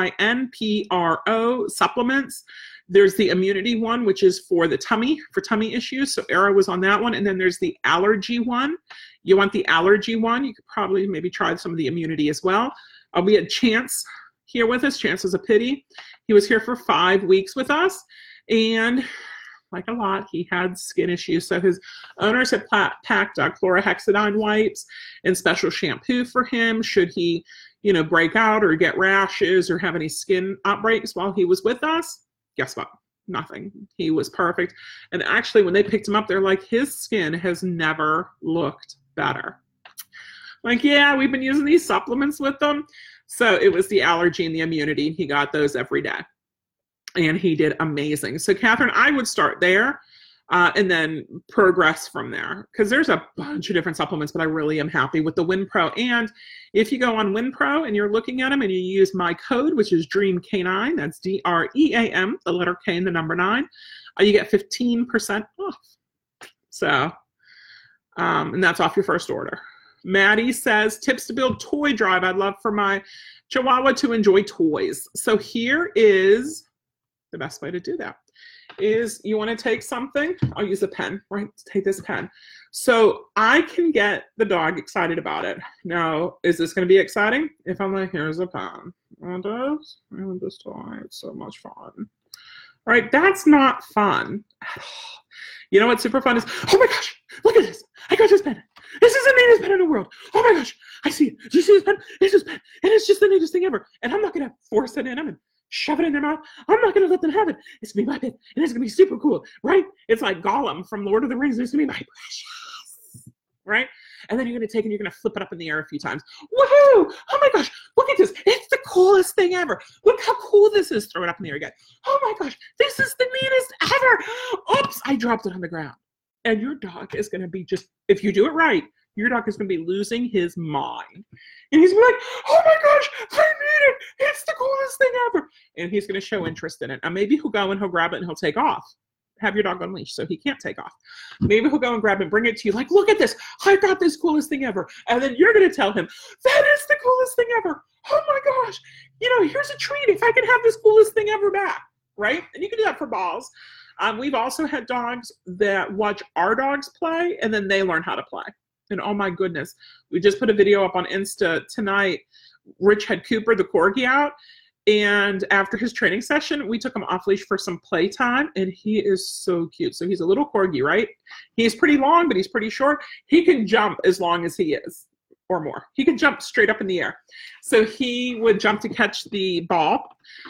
WINPRO supplements. There's the immunity one, which is for the tummy, for tummy issues. So Era was on that one. And then there's the allergy one. You want the allergy one. You could probably maybe try some of the immunity as well. We had Chance here with us. Chance is a pity. He was here for 5 weeks with us. And like a lot, he had skin issues. So his owners had packed chlorhexidine wipes and special shampoo for him should he, break out or get rashes or have any skin outbreaks while he was with us. Guess what? Nothing. He was perfect. And actually, when they picked him up, they're like, his skin has never looked better. Like, yeah, we've been using these supplements with them. So it was the allergy and the immunity. He got those every day. And he did amazing. So Catherine, I would start there and then progress from there. Because there's a bunch of different supplements, but I really am happy with the WinPro. And if you go on WinPro and you're looking at them and you use my code, which is DREAMK9, that's DREAM, the letter K and the number 9, you get 15% off. So, and that's off your first order. Maddie says, tips to build toy drive. I'd love for my Chihuahua to enjoy toys. So here is the best way to do that. Is you want to take something, I'll use a pen, right? Take this pen. So I can get the dog excited about it. Now, is this going to be exciting? If I'm like, here's a pen. And this toy, it's so much fun. All right, that's not fun at all. You know what's super fun is, oh my gosh, look at this. I got this pen. This is the neatest pen in the world. Oh my gosh, I see it. Do you see this pen? It's this pen. And it's just the neatest thing ever. And I'm not going to force it in them and shove it in their mouth. I'm not going to let them have it. It's going to be my pen. And it's going to be super cool, right? It's like Gollum from Lord of the Rings. It's going to be my precious, right? And then you're going to take and you're going to flip it up in the air a few times. Woohoo! Oh my gosh, look at this. It's the coolest thing ever. Look how cool this is. Throw it up in the air again. Oh my gosh, this is the neatest ever. Oops, I dropped it on the ground. And your dog is going to be just, if you do it right, your dog is going to be losing his mind. And he's like, oh my gosh, I need it. It's the coolest thing ever. And he's going to show interest in it. And maybe he'll go and he'll grab it and he'll take off. Have your dog on leash so he can't take off. Maybe he'll go and grab it and bring it to you like, look at this. I got this coolest thing ever. And then you're going to tell him, that is the coolest thing ever. Oh my gosh. Here's a treat if I can have this coolest thing ever back. Right? And you can do that for balls. We've also had dogs that watch our dogs play and then they learn how to play. And oh my goodness, we just put a video up on Insta tonight. Rich had Cooper, the corgi, out. And after his training session, we took him off leash for some playtime. And he is so cute. So he's a little corgi, right? He's pretty long, but he's pretty short. He can jump as long as he is or more. He can jump straight up in the air. So he would jump to catch the ball.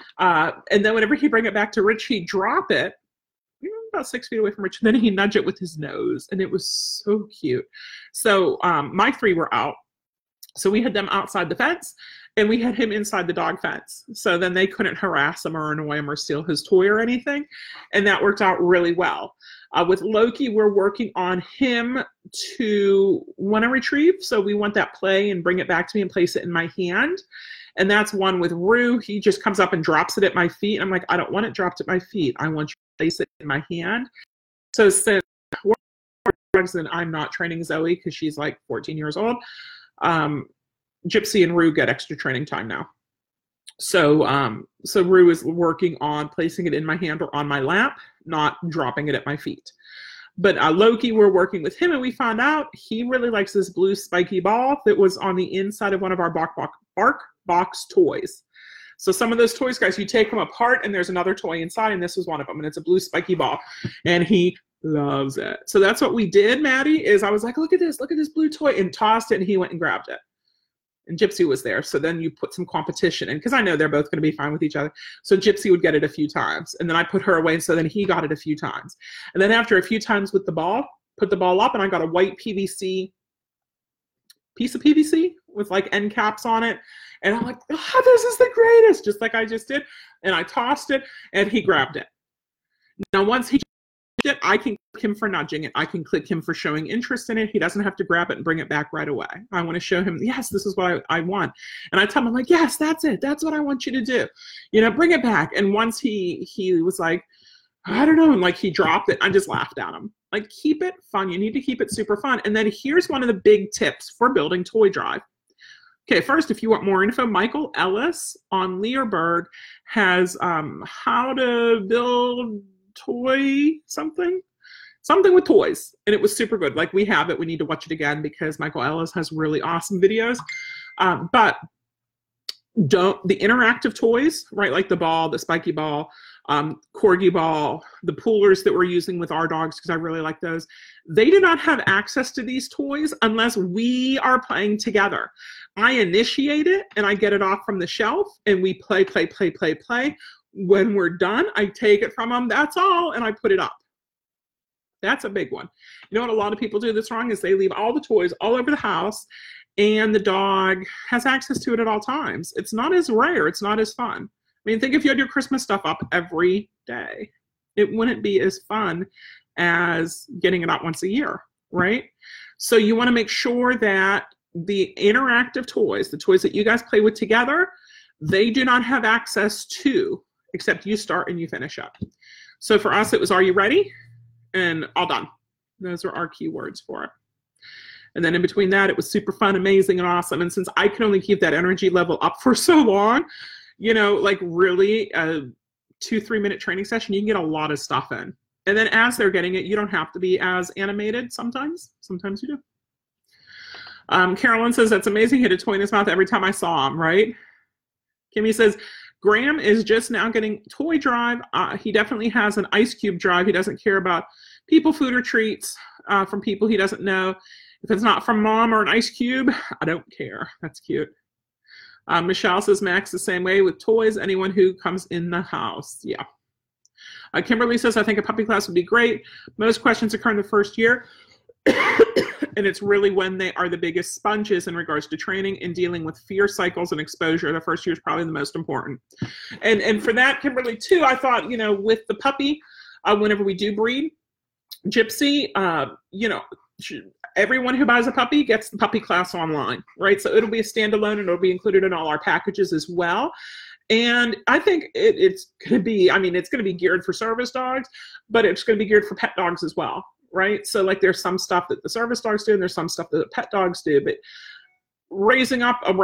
And then whenever he bring it back to Rich, he'd drop it about 6 feet away from Rich, and then he nudged it with his nose, and it was so cute. So my 3 were out. So we had them outside the fence, and we had him inside the dog fence. So then they couldn't harass him or annoy him or steal his toy or anything, and that worked out really well. With Loki, we're working on him to want to retrieve. So we want that play and bring it back to me and place it in my hand. And that's one with Rue. He just comes up and drops it at my feet. And I'm like, I don't want it dropped at my feet. I want you to place it in my hand. So since and I'm not training Zoe because she's like 14 years old, Gypsy and Rue get extra training time now. So Rue is working on placing it in my hand or on my lap, not dropping it at my feet. But Loki, we're working with him, and we found out he really likes this blue spiky ball that was on the inside of one of our Bark Box toys. So some of those toys, guys, you take them apart and there's another toy inside, and this was one of them, and it's a blue spiky ball, and he loves it. So that's what we did, Maddie, is I was like, look at this blue toy, and tossed it, and he went and grabbed it. And Gypsy was there. So then you put some competition in, because I know they're both going to be fine with each other. So Gypsy would get it a few times, and then I put her away, and so then he got it a few times. And then after a few times with the ball, put the ball up, and I got a white PVC, piece of PVC with like end caps on it. And I'm like, oh, this is the greatest, just like I just did. And I tossed it, and he grabbed it. Now, once he it, I can click him for nudging it. I can click him for showing interest in it. He doesn't have to grab it and bring it back right away. I want to show him, yes, this is what I want. And I tell him, I'm like, yes, that's it. That's what I want you to do. You know, bring it back. And once he was like, I don't know, and like he dropped it, I just laughed at him. Like, keep it fun. You need to keep it super fun. And then here's one of the big tips for building Toy Drive. Okay, first, if you want more info, Michael Ellis on Learberg has how to build toy something with toys, and it was super good. Like, we have it, we need to watch it again because Michael Ellis has really awesome videos. But the interactive toys, right, like the ball, the spiky ball, corgi ball, the poolers that we're using with our dogs, because I really like those, they do not have access to these toys unless we are playing together. I initiate it and I get it off from the shelf, and we play. When we're done, I take it from them, that's all, and I put it up. That's a big one. You know what a lot of people do that's wrong is they leave all the toys all over the house, and the dog has access to it at all times. It's not as rare. It's not as fun. I mean, think if you had your Christmas stuff up every day. It wouldn't be as fun as getting it up once a year, right? So you want to make sure that the interactive toys, the toys that you guys play with together, they do not have access to, except you start and you finish up. So for us, it was, are you ready? And all done. Those are our keywords for it. And then in between that, it was super fun, amazing, and awesome. And since I can only keep that energy level up for so long, you know, like really a 2-3 minute training session, you can get a lot of stuff in. And then as they're getting it, you don't have to be as animated sometimes. Sometimes you do. Carolyn says, that's amazing. He had a toy in his mouth every time I saw him, right? Kimmy says, Graham is just now getting Toy Drive. He definitely has an ice cube drive. He doesn't care about people, food, or treats from people he doesn't know. If it's not from mom or an ice cube, I don't care. That's cute. Michelle says, Max the same way with toys, anyone who comes in the house. Yeah. Kimberly says, I think a puppy class would be great. Most questions occur in the first year. And it's really when they are the biggest sponges in regards to training and dealing with fear cycles and exposure. The first year is probably the most important. And for that, Kimberly, too, I thought, you know, with the puppy, whenever we do breed, Gypsy, you know, everyone who buys a puppy gets the puppy class online, right? So it'll be a standalone, and it'll be included in all our packages as well. And I think it's going to be, I mean, it's going to be geared for service dogs, but it's going to be geared for pet dogs as well, right? So like there's some stuff that the service dogs do, and there's some stuff that the pet dogs do, but raising up a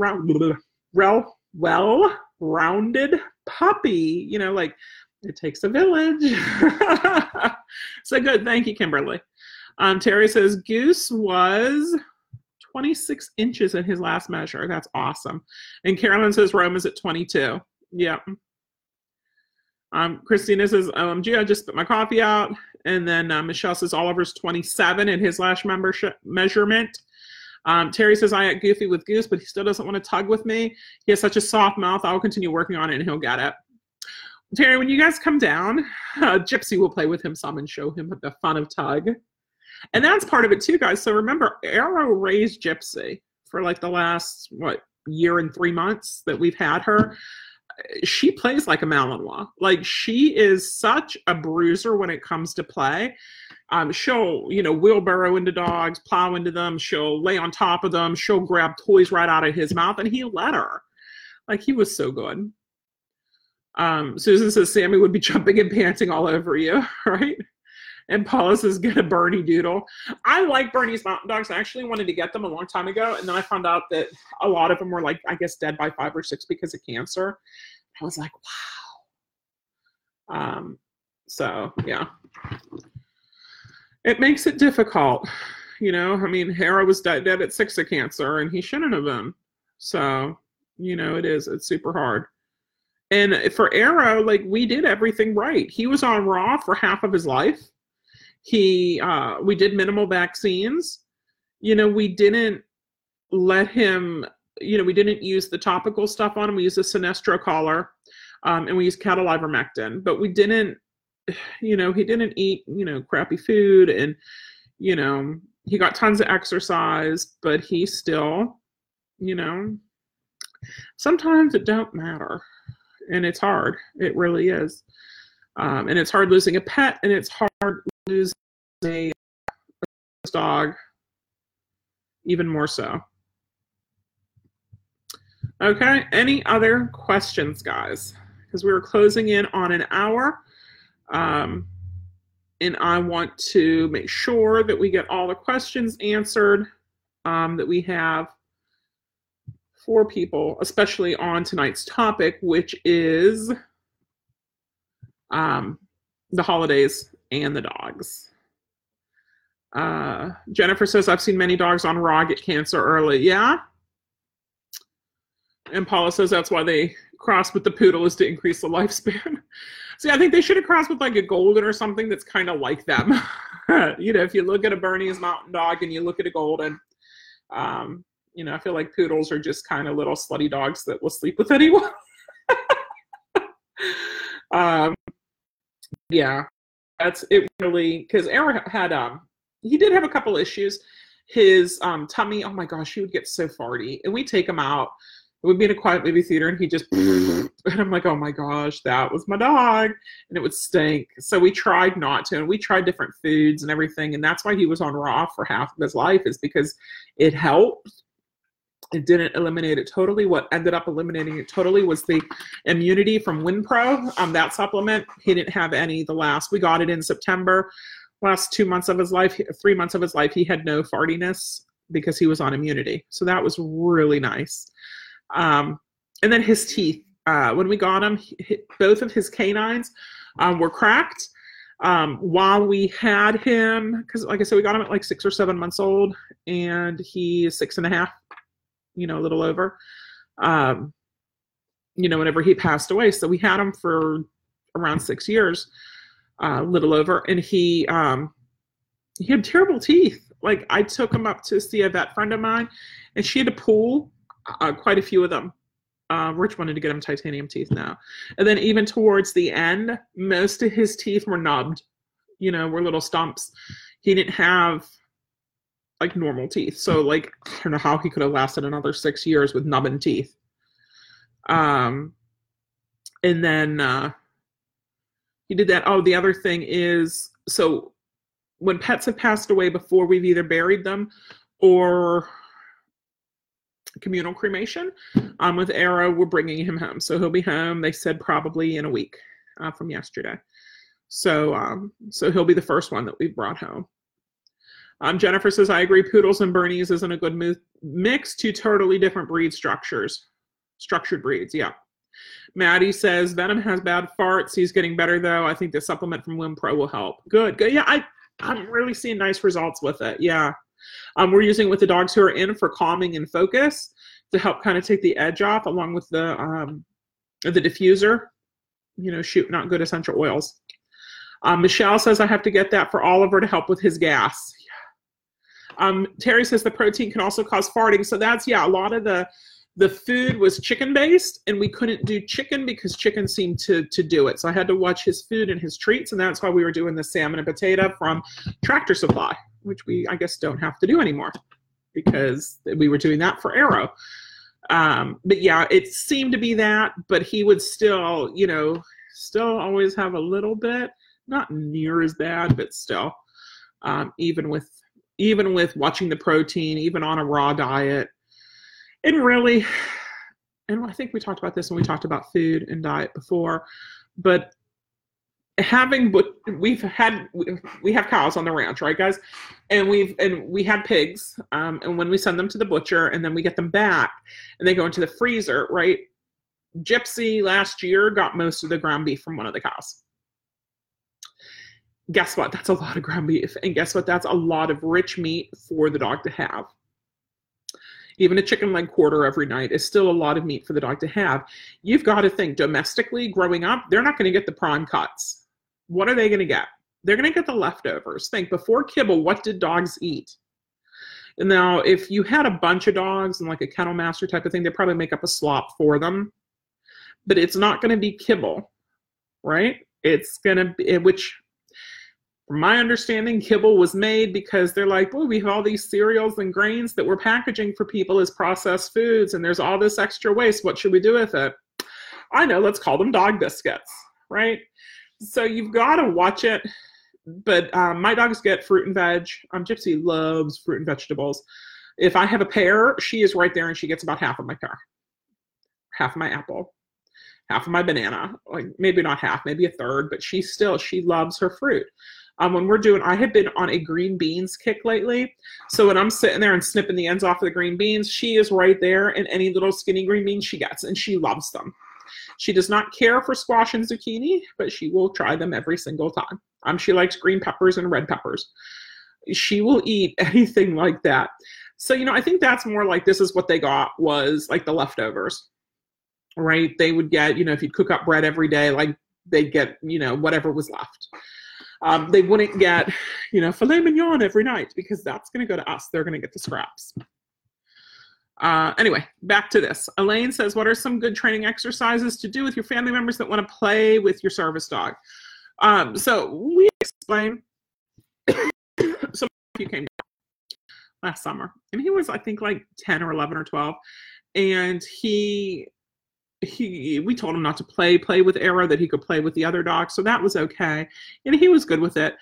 well-rounded puppy, you know, like it takes a village. So good. Thank you, Kimberly. Terry says Goose was 26 inches in his last measure. That's awesome. And Carolyn says Rome is at 22. Yeah. Christina says, OMG, I just spit my coffee out. And then Michelle says Oliver's 27 in his last measurement. Terry says, I act goofy with Goose, but he still doesn't want to tug with me. He has such a soft mouth. I'll continue working on it, and he'll get it. Terry, when you guys come down, Gypsy will play with him some and show him the fun of tug. And that's part of it too, guys. So remember, Arrow raised Gypsy for like the last, year and 3 months that we've had her. She plays like a Malinois. Like, she is such a bruiser when it comes to play. She'll, wheelbarrow into dogs, plow into them. She'll lay on top of them. She'll grab toys right out of his mouth, and he'll let her. Like, he was so good. Susan says Sammy would be jumping and panting all over you, right? And Paula says, get a Bernie doodle. I like Bernese mountain dogs. I actually wanted to get them a long time ago, and then I found out that a lot of them were, dead by 5 or 6 because of cancer. I was like, wow. So, yeah. It makes it difficult, Hera was dead at 6 of cancer, and he shouldn't have been. So, it's super hard. And for Arrow, like, we did everything right. He was on Raw for half of his life. We did minimal vaccines. We didn't let him, we didn't use the topical stuff on him. We used a Sinestro collar, and we used cattle ivermectin, but we didn't, he didn't eat, crappy food, and, he got tons of exercise, but he still, sometimes it don't matter, and it's hard. It really is. And it's hard losing a pet, and it's hard losing a dog, even more so. Okay, any other questions, guys? Because we were closing in on an hour, and I want to make sure that we get all the questions answered that we have for people, especially on tonight's topic, which is the holidays and the dogs. Jennifer says, I've seen many dogs on Raw get cancer early. Yeah. And Paula says that's why they cross with the poodle, is to increase the lifespan. See, I think they should have crossed with like a golden or something that's kind of like them. If you look at a Bernese Mountain Dog and you look at a golden, I feel like poodles are just kind of little slutty dogs that will sleep with anyone. Yeah, that's it really, because Aaron had, he did have a couple issues. His tummy, oh my gosh, he would get so farty. And we take him out. We'd be in a quiet movie theater and he just, and I'm like, oh my gosh, that was my dog. And it would stink. So we tried not to, and we tried different foods and everything. And that's why he was on Raw for half of his life, is because it helped. It didn't eliminate it totally. What ended up eliminating it totally was the immunity from WinPro, that supplement. He didn't have any we got it in September. Last 2 months of his life, 3 months of his life, he had no fartiness because he was on immunity. So that was really nice. And then his teeth, when we got him, both of his canines were cracked while we had him, because like I said, we got him at like 6 or 7 months old, and he is 6.5, a little over, whenever he passed away. So we had him for around 6 years, a little over, and he had terrible teeth. Like, I took him up to see a vet friend of mine, and she had to pull quite a few of them. Rich wanted to get him titanium teeth now. And then even towards the end, most of his teeth were nubbed, were little stumps. He didn't have like normal teeth. So like, I don't know how he could have lasted another 6 years with nubbing teeth. And then he did that. Oh, the other thing is, so when pets have passed away before, we've either buried them or communal cremation. With Arrow, we're bringing him home. So he'll be home, they said, probably in a week from yesterday. So he'll be the first one that we brought home. Jennifer says, I agree, Poodles and Bernese isn't a good mix. Two totally different breed structures. Structured breeds, yeah. Maddie says, Venom has bad farts. He's getting better, though. I think the supplement from WinPro will help. Good. Yeah, I'm really seeing nice results with it. Yeah. We're using it with the dogs who are in for calming and focus to help kind of take the edge off, along with the diffuser, shooting out good essential oils. Michelle says, I have to get that for Oliver to help with his gas. Terry says the protein can also cause farting. So that's, a lot of the food was chicken-based, and we couldn't do chicken because chicken seemed to do it. So I had to watch his food and his treats, and that's why we were doing the salmon and potato from Tractor Supply, which we, I guess, don't have to do anymore because we were doing that for Arrow. But yeah, it seemed to be that, but he would still, still always have a little bit, not near as bad, but still, even with watching the protein, even on a raw diet. And really, and I think we talked about this when we talked about food and diet before, but we have cows on the ranch, right, guys? And we had pigs, and when we send them to the butcher and then we get them back and they go into the freezer, right? Gypsy last year got most of the ground beef from one of the cows. Guess what? That's a lot of ground beef. And guess what? That's a lot of rich meat for the dog to have. Even a chicken leg quarter every night is still a lot of meat for the dog to have. You've got to think domestically, growing up, they're not going to get the prime cuts. What are they going to get? They're going to get the leftovers. Think, before kibble, what did dogs eat? And now, if you had a bunch of dogs and like a kennel master type of thing, they probably make up a slop for them. But it's not going to be kibble, right? It's going to be, which from my understanding, kibble was made because they're like, well, we have all these cereals and grains that we're packaging for people as processed foods, and there's all this extra waste. What should we do with it? I know, let's call them dog biscuits, right? So you've got to watch it. But my dogs get fruit and veg. Gypsy loves fruit and vegetables. If I have a pear, she is right there and she gets about half of my pear, half of my apple, half of my banana. Like maybe not half, maybe a third, but she loves her fruit. I have been on a green beans kick lately. So when I'm sitting there and snipping the ends off of the green beans, she is right there, and any little skinny green beans she gets, and she loves them. She does not care for squash and zucchini, but she will try them every single time. She likes green peppers and red peppers. She will eat anything like that. So, I think that's more like this is what they got, was like the leftovers, right? They would get, if you'd cook up bread every day, like they'd get, whatever was left. They wouldn't get, filet mignon every night because that's going to go to us. They're going to get the scraps. Anyway, back to this. Elaine says, what are some good training exercises to do with your family members that want to play with your service dog? So we explained, so he came last summer, and he was, I think, like 10 or 11 or 12. And we told him not to play with Arrow, that he could play with the other dogs. So that was okay. And he was good with it.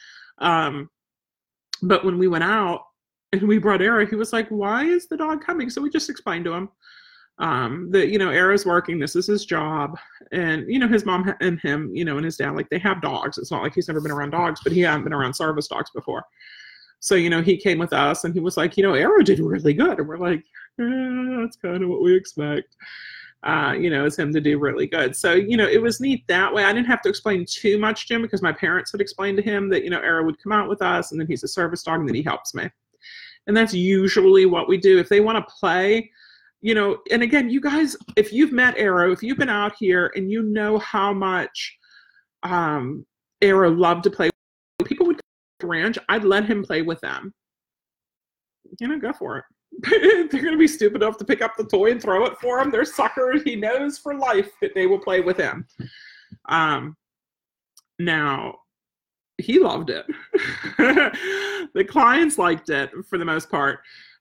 But when we went out and we brought Arrow, he was like, why is the dog coming? So we just explained to him that, Arrow's working. This is his job. And, his mom and him, and his dad, like, they have dogs. It's not like he's never been around dogs, but he hadn't been around service dogs before. So, he came with us and he was like, Arrow did really good. And we're like, that's kind of what we expect. Is him to do really good. So, it was neat that way. I didn't have to explain too much to him because my parents had explained to him that, Arrow would come out with us and then he's a service dog and then he helps me. And that's usually what we do. If they want to play, and again, you guys, if you've met Arrow, if you've been out here and you know how much Arrow loved to play, people would come to the ranch, I'd let him play with them. Go for it. They're going to be stupid enough to pick up the toy and throw it for him. They're suckers. He knows for life that they will play with him. Now, he loved it. The clients liked it for the most part.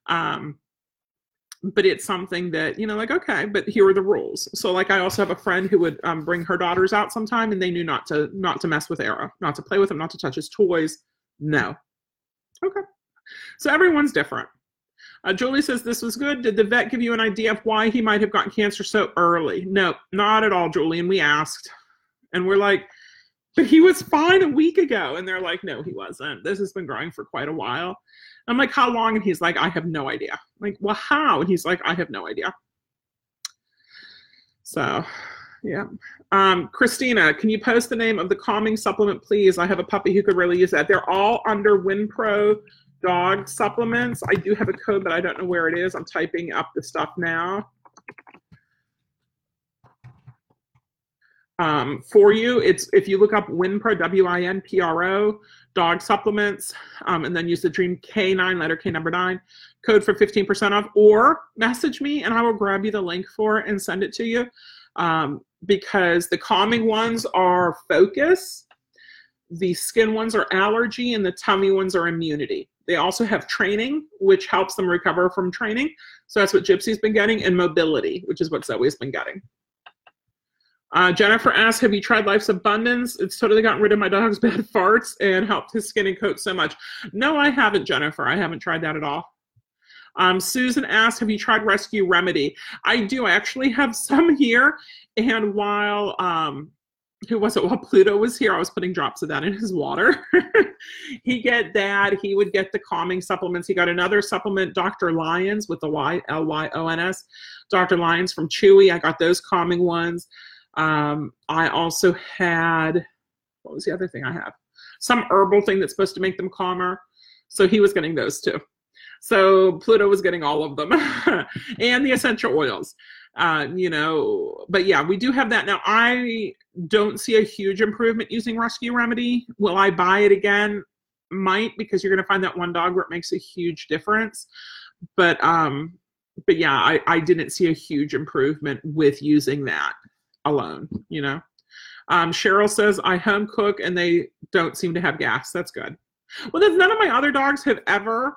But it's something that, okay, but here are the rules. So like I also have a friend who would bring her daughters out sometime and they knew not to mess with Arrow, not to play with him, not to touch his toys. No. Okay. So everyone's different. Julie says, this was good. Did the vet give you an idea of why he might have gotten cancer so early? No, not at all, Julie. And we asked. And we're like, but he was fine a week ago. And they're like, no, he wasn't. This has been growing for quite a while. I'm like, how long? And he's like, I have no idea. I'm like, well, how? And he's like, I have no idea. So, yeah. Christina, can you post the name of the calming supplement, please? I have a puppy who could really use that. They're all under WinPro dog supplements. I do have a code, but I don't know where it is. I'm typing up the stuff now. For you, it's if you look up WinPro, WINPRO, dog supplements, and then use the Dream K9, letter K number 9, code for 15% off, or message me and I will grab you the link for it and send it to you. Because the calming ones are focus, the skin ones are allergy, and the tummy ones are immunity. They also have training, which helps them recover from training. So that's what Gypsy's been getting, and mobility, which is what Zoe's been getting. Jennifer asks, have you tried Life's Abundance? It's totally gotten rid of my dog's bad farts and helped his skin and coat so much. No, I haven't, Jennifer. I haven't tried that at all. Susan asks, have you tried Rescue Remedy? I do. I actually have some here. And while, while Pluto was here, I was putting drops of that in his water. He'd get that. He would get the calming supplements. He got another supplement, Dr. Lyons, with the Y, Lyons. Dr. Lyons from Chewy. I got those calming ones. I also had, what was the other thing I have? Some herbal thing that's supposed to make them calmer. So he was getting those too. So Pluto was getting all of them and the essential oils. But yeah, we do have that. Now, I don't see a huge improvement using Rescue Remedy. Will I buy it again? Might, because you're going to find that one dog where it makes a huge difference. But yeah, I didn't see a huge improvement with using that alone, Cheryl says, I home cook and they don't seem to have gas. That's good. Well, none of my other dogs have ever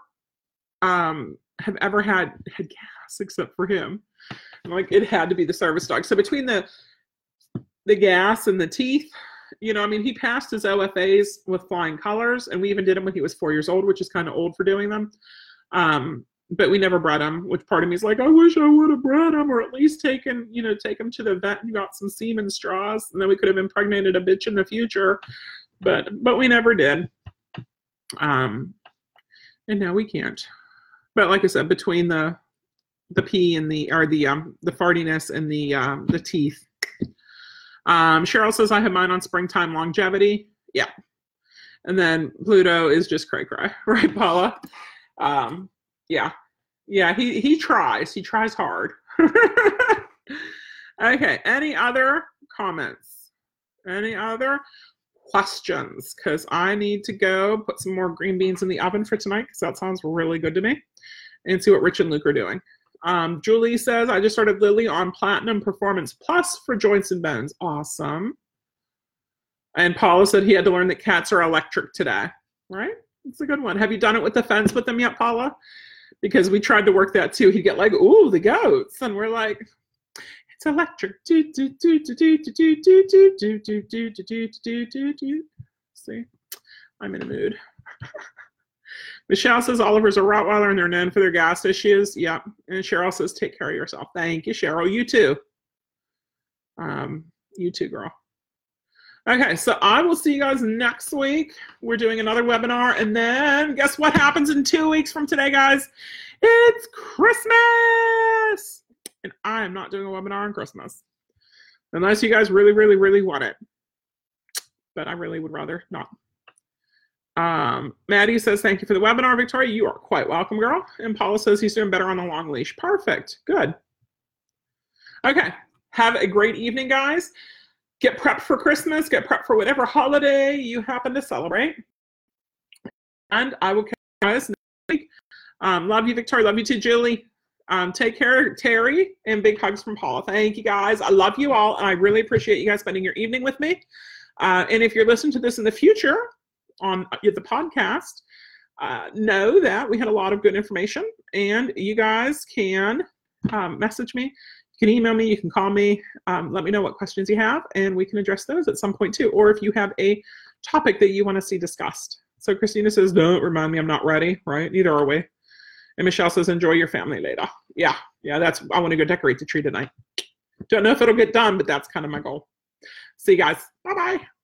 had gas except for him. Like, it had to be the service dog. So between the gas and the teeth, he passed his OFAs with flying colors, and we even did them when he was 4 years old, which is kind of old for doing them. But we never bred him, which part of me is like, I wish I would have bred him, or at least take him to the vet and got some semen straws, and then we could have impregnated a bitch in the future. But we never did. And now we can't. But like I said, between the pee and the fartiness and the teeth. Cheryl says, I have mine on springtime longevity. Yeah. And then Pluto is just cray, right, Paula? Yeah. He tries. He tries hard. Okay. Any other comments? Any other questions? Because I need to go put some more green beans in the oven for tonight, because that sounds really good to me, and see what Rich and Luke are doing. Julie says, I just started Lily on Platinum Performance Plus for joints and bones. Awesome. And Paula said he had to learn that cats are electric today. Right? It's a good one. Have you done it with the fence with them yet, Paula? Because we tried to work that too. He'd get like, ooh, the goats. And we're like, it's electric. See, I'm in a mood. Michelle says Oliver's a Rottweiler and they're known for their gas issues. Yep. And Cheryl says, take care of yourself. Thank you, Cheryl. You too. You too, girl. Okay, so I will see you guys next week. We're doing another webinar. And then guess what happens in 2 weeks from today, guys? It's Christmas. And I am not doing a webinar on Christmas, unless you guys really, really, really want it. But I really would rather not. Maddie says, thank you for the webinar, Victoria. You are quite welcome, girl. And Paula says he's doing better on the long leash. Perfect. Good. Okay. Have a great evening, guys. Get prepped for Christmas. Get prepped for whatever holiday you happen to celebrate. And I will catch you guys next week. Love you, Victoria. Love you too, Julie. Take care, Terry. And big hugs from Paula. Thank you, guys. I love you all. And I really appreciate you guys spending your evening with me. And if you're listening to this in the future on the podcast, know that we had a lot of good information. And you guys can message me. You can email me, you can call me, let me know what questions you have, and we can address those at some point too. Or if you have a topic that you want to see discussed. So Christina says, don't remind me I'm not ready, right? Neither are we. And Michelle says, enjoy your family later. Yeah, I want to go decorate the tree tonight. Don't know if it'll get done, but that's kind of my goal. See you guys. Bye-bye.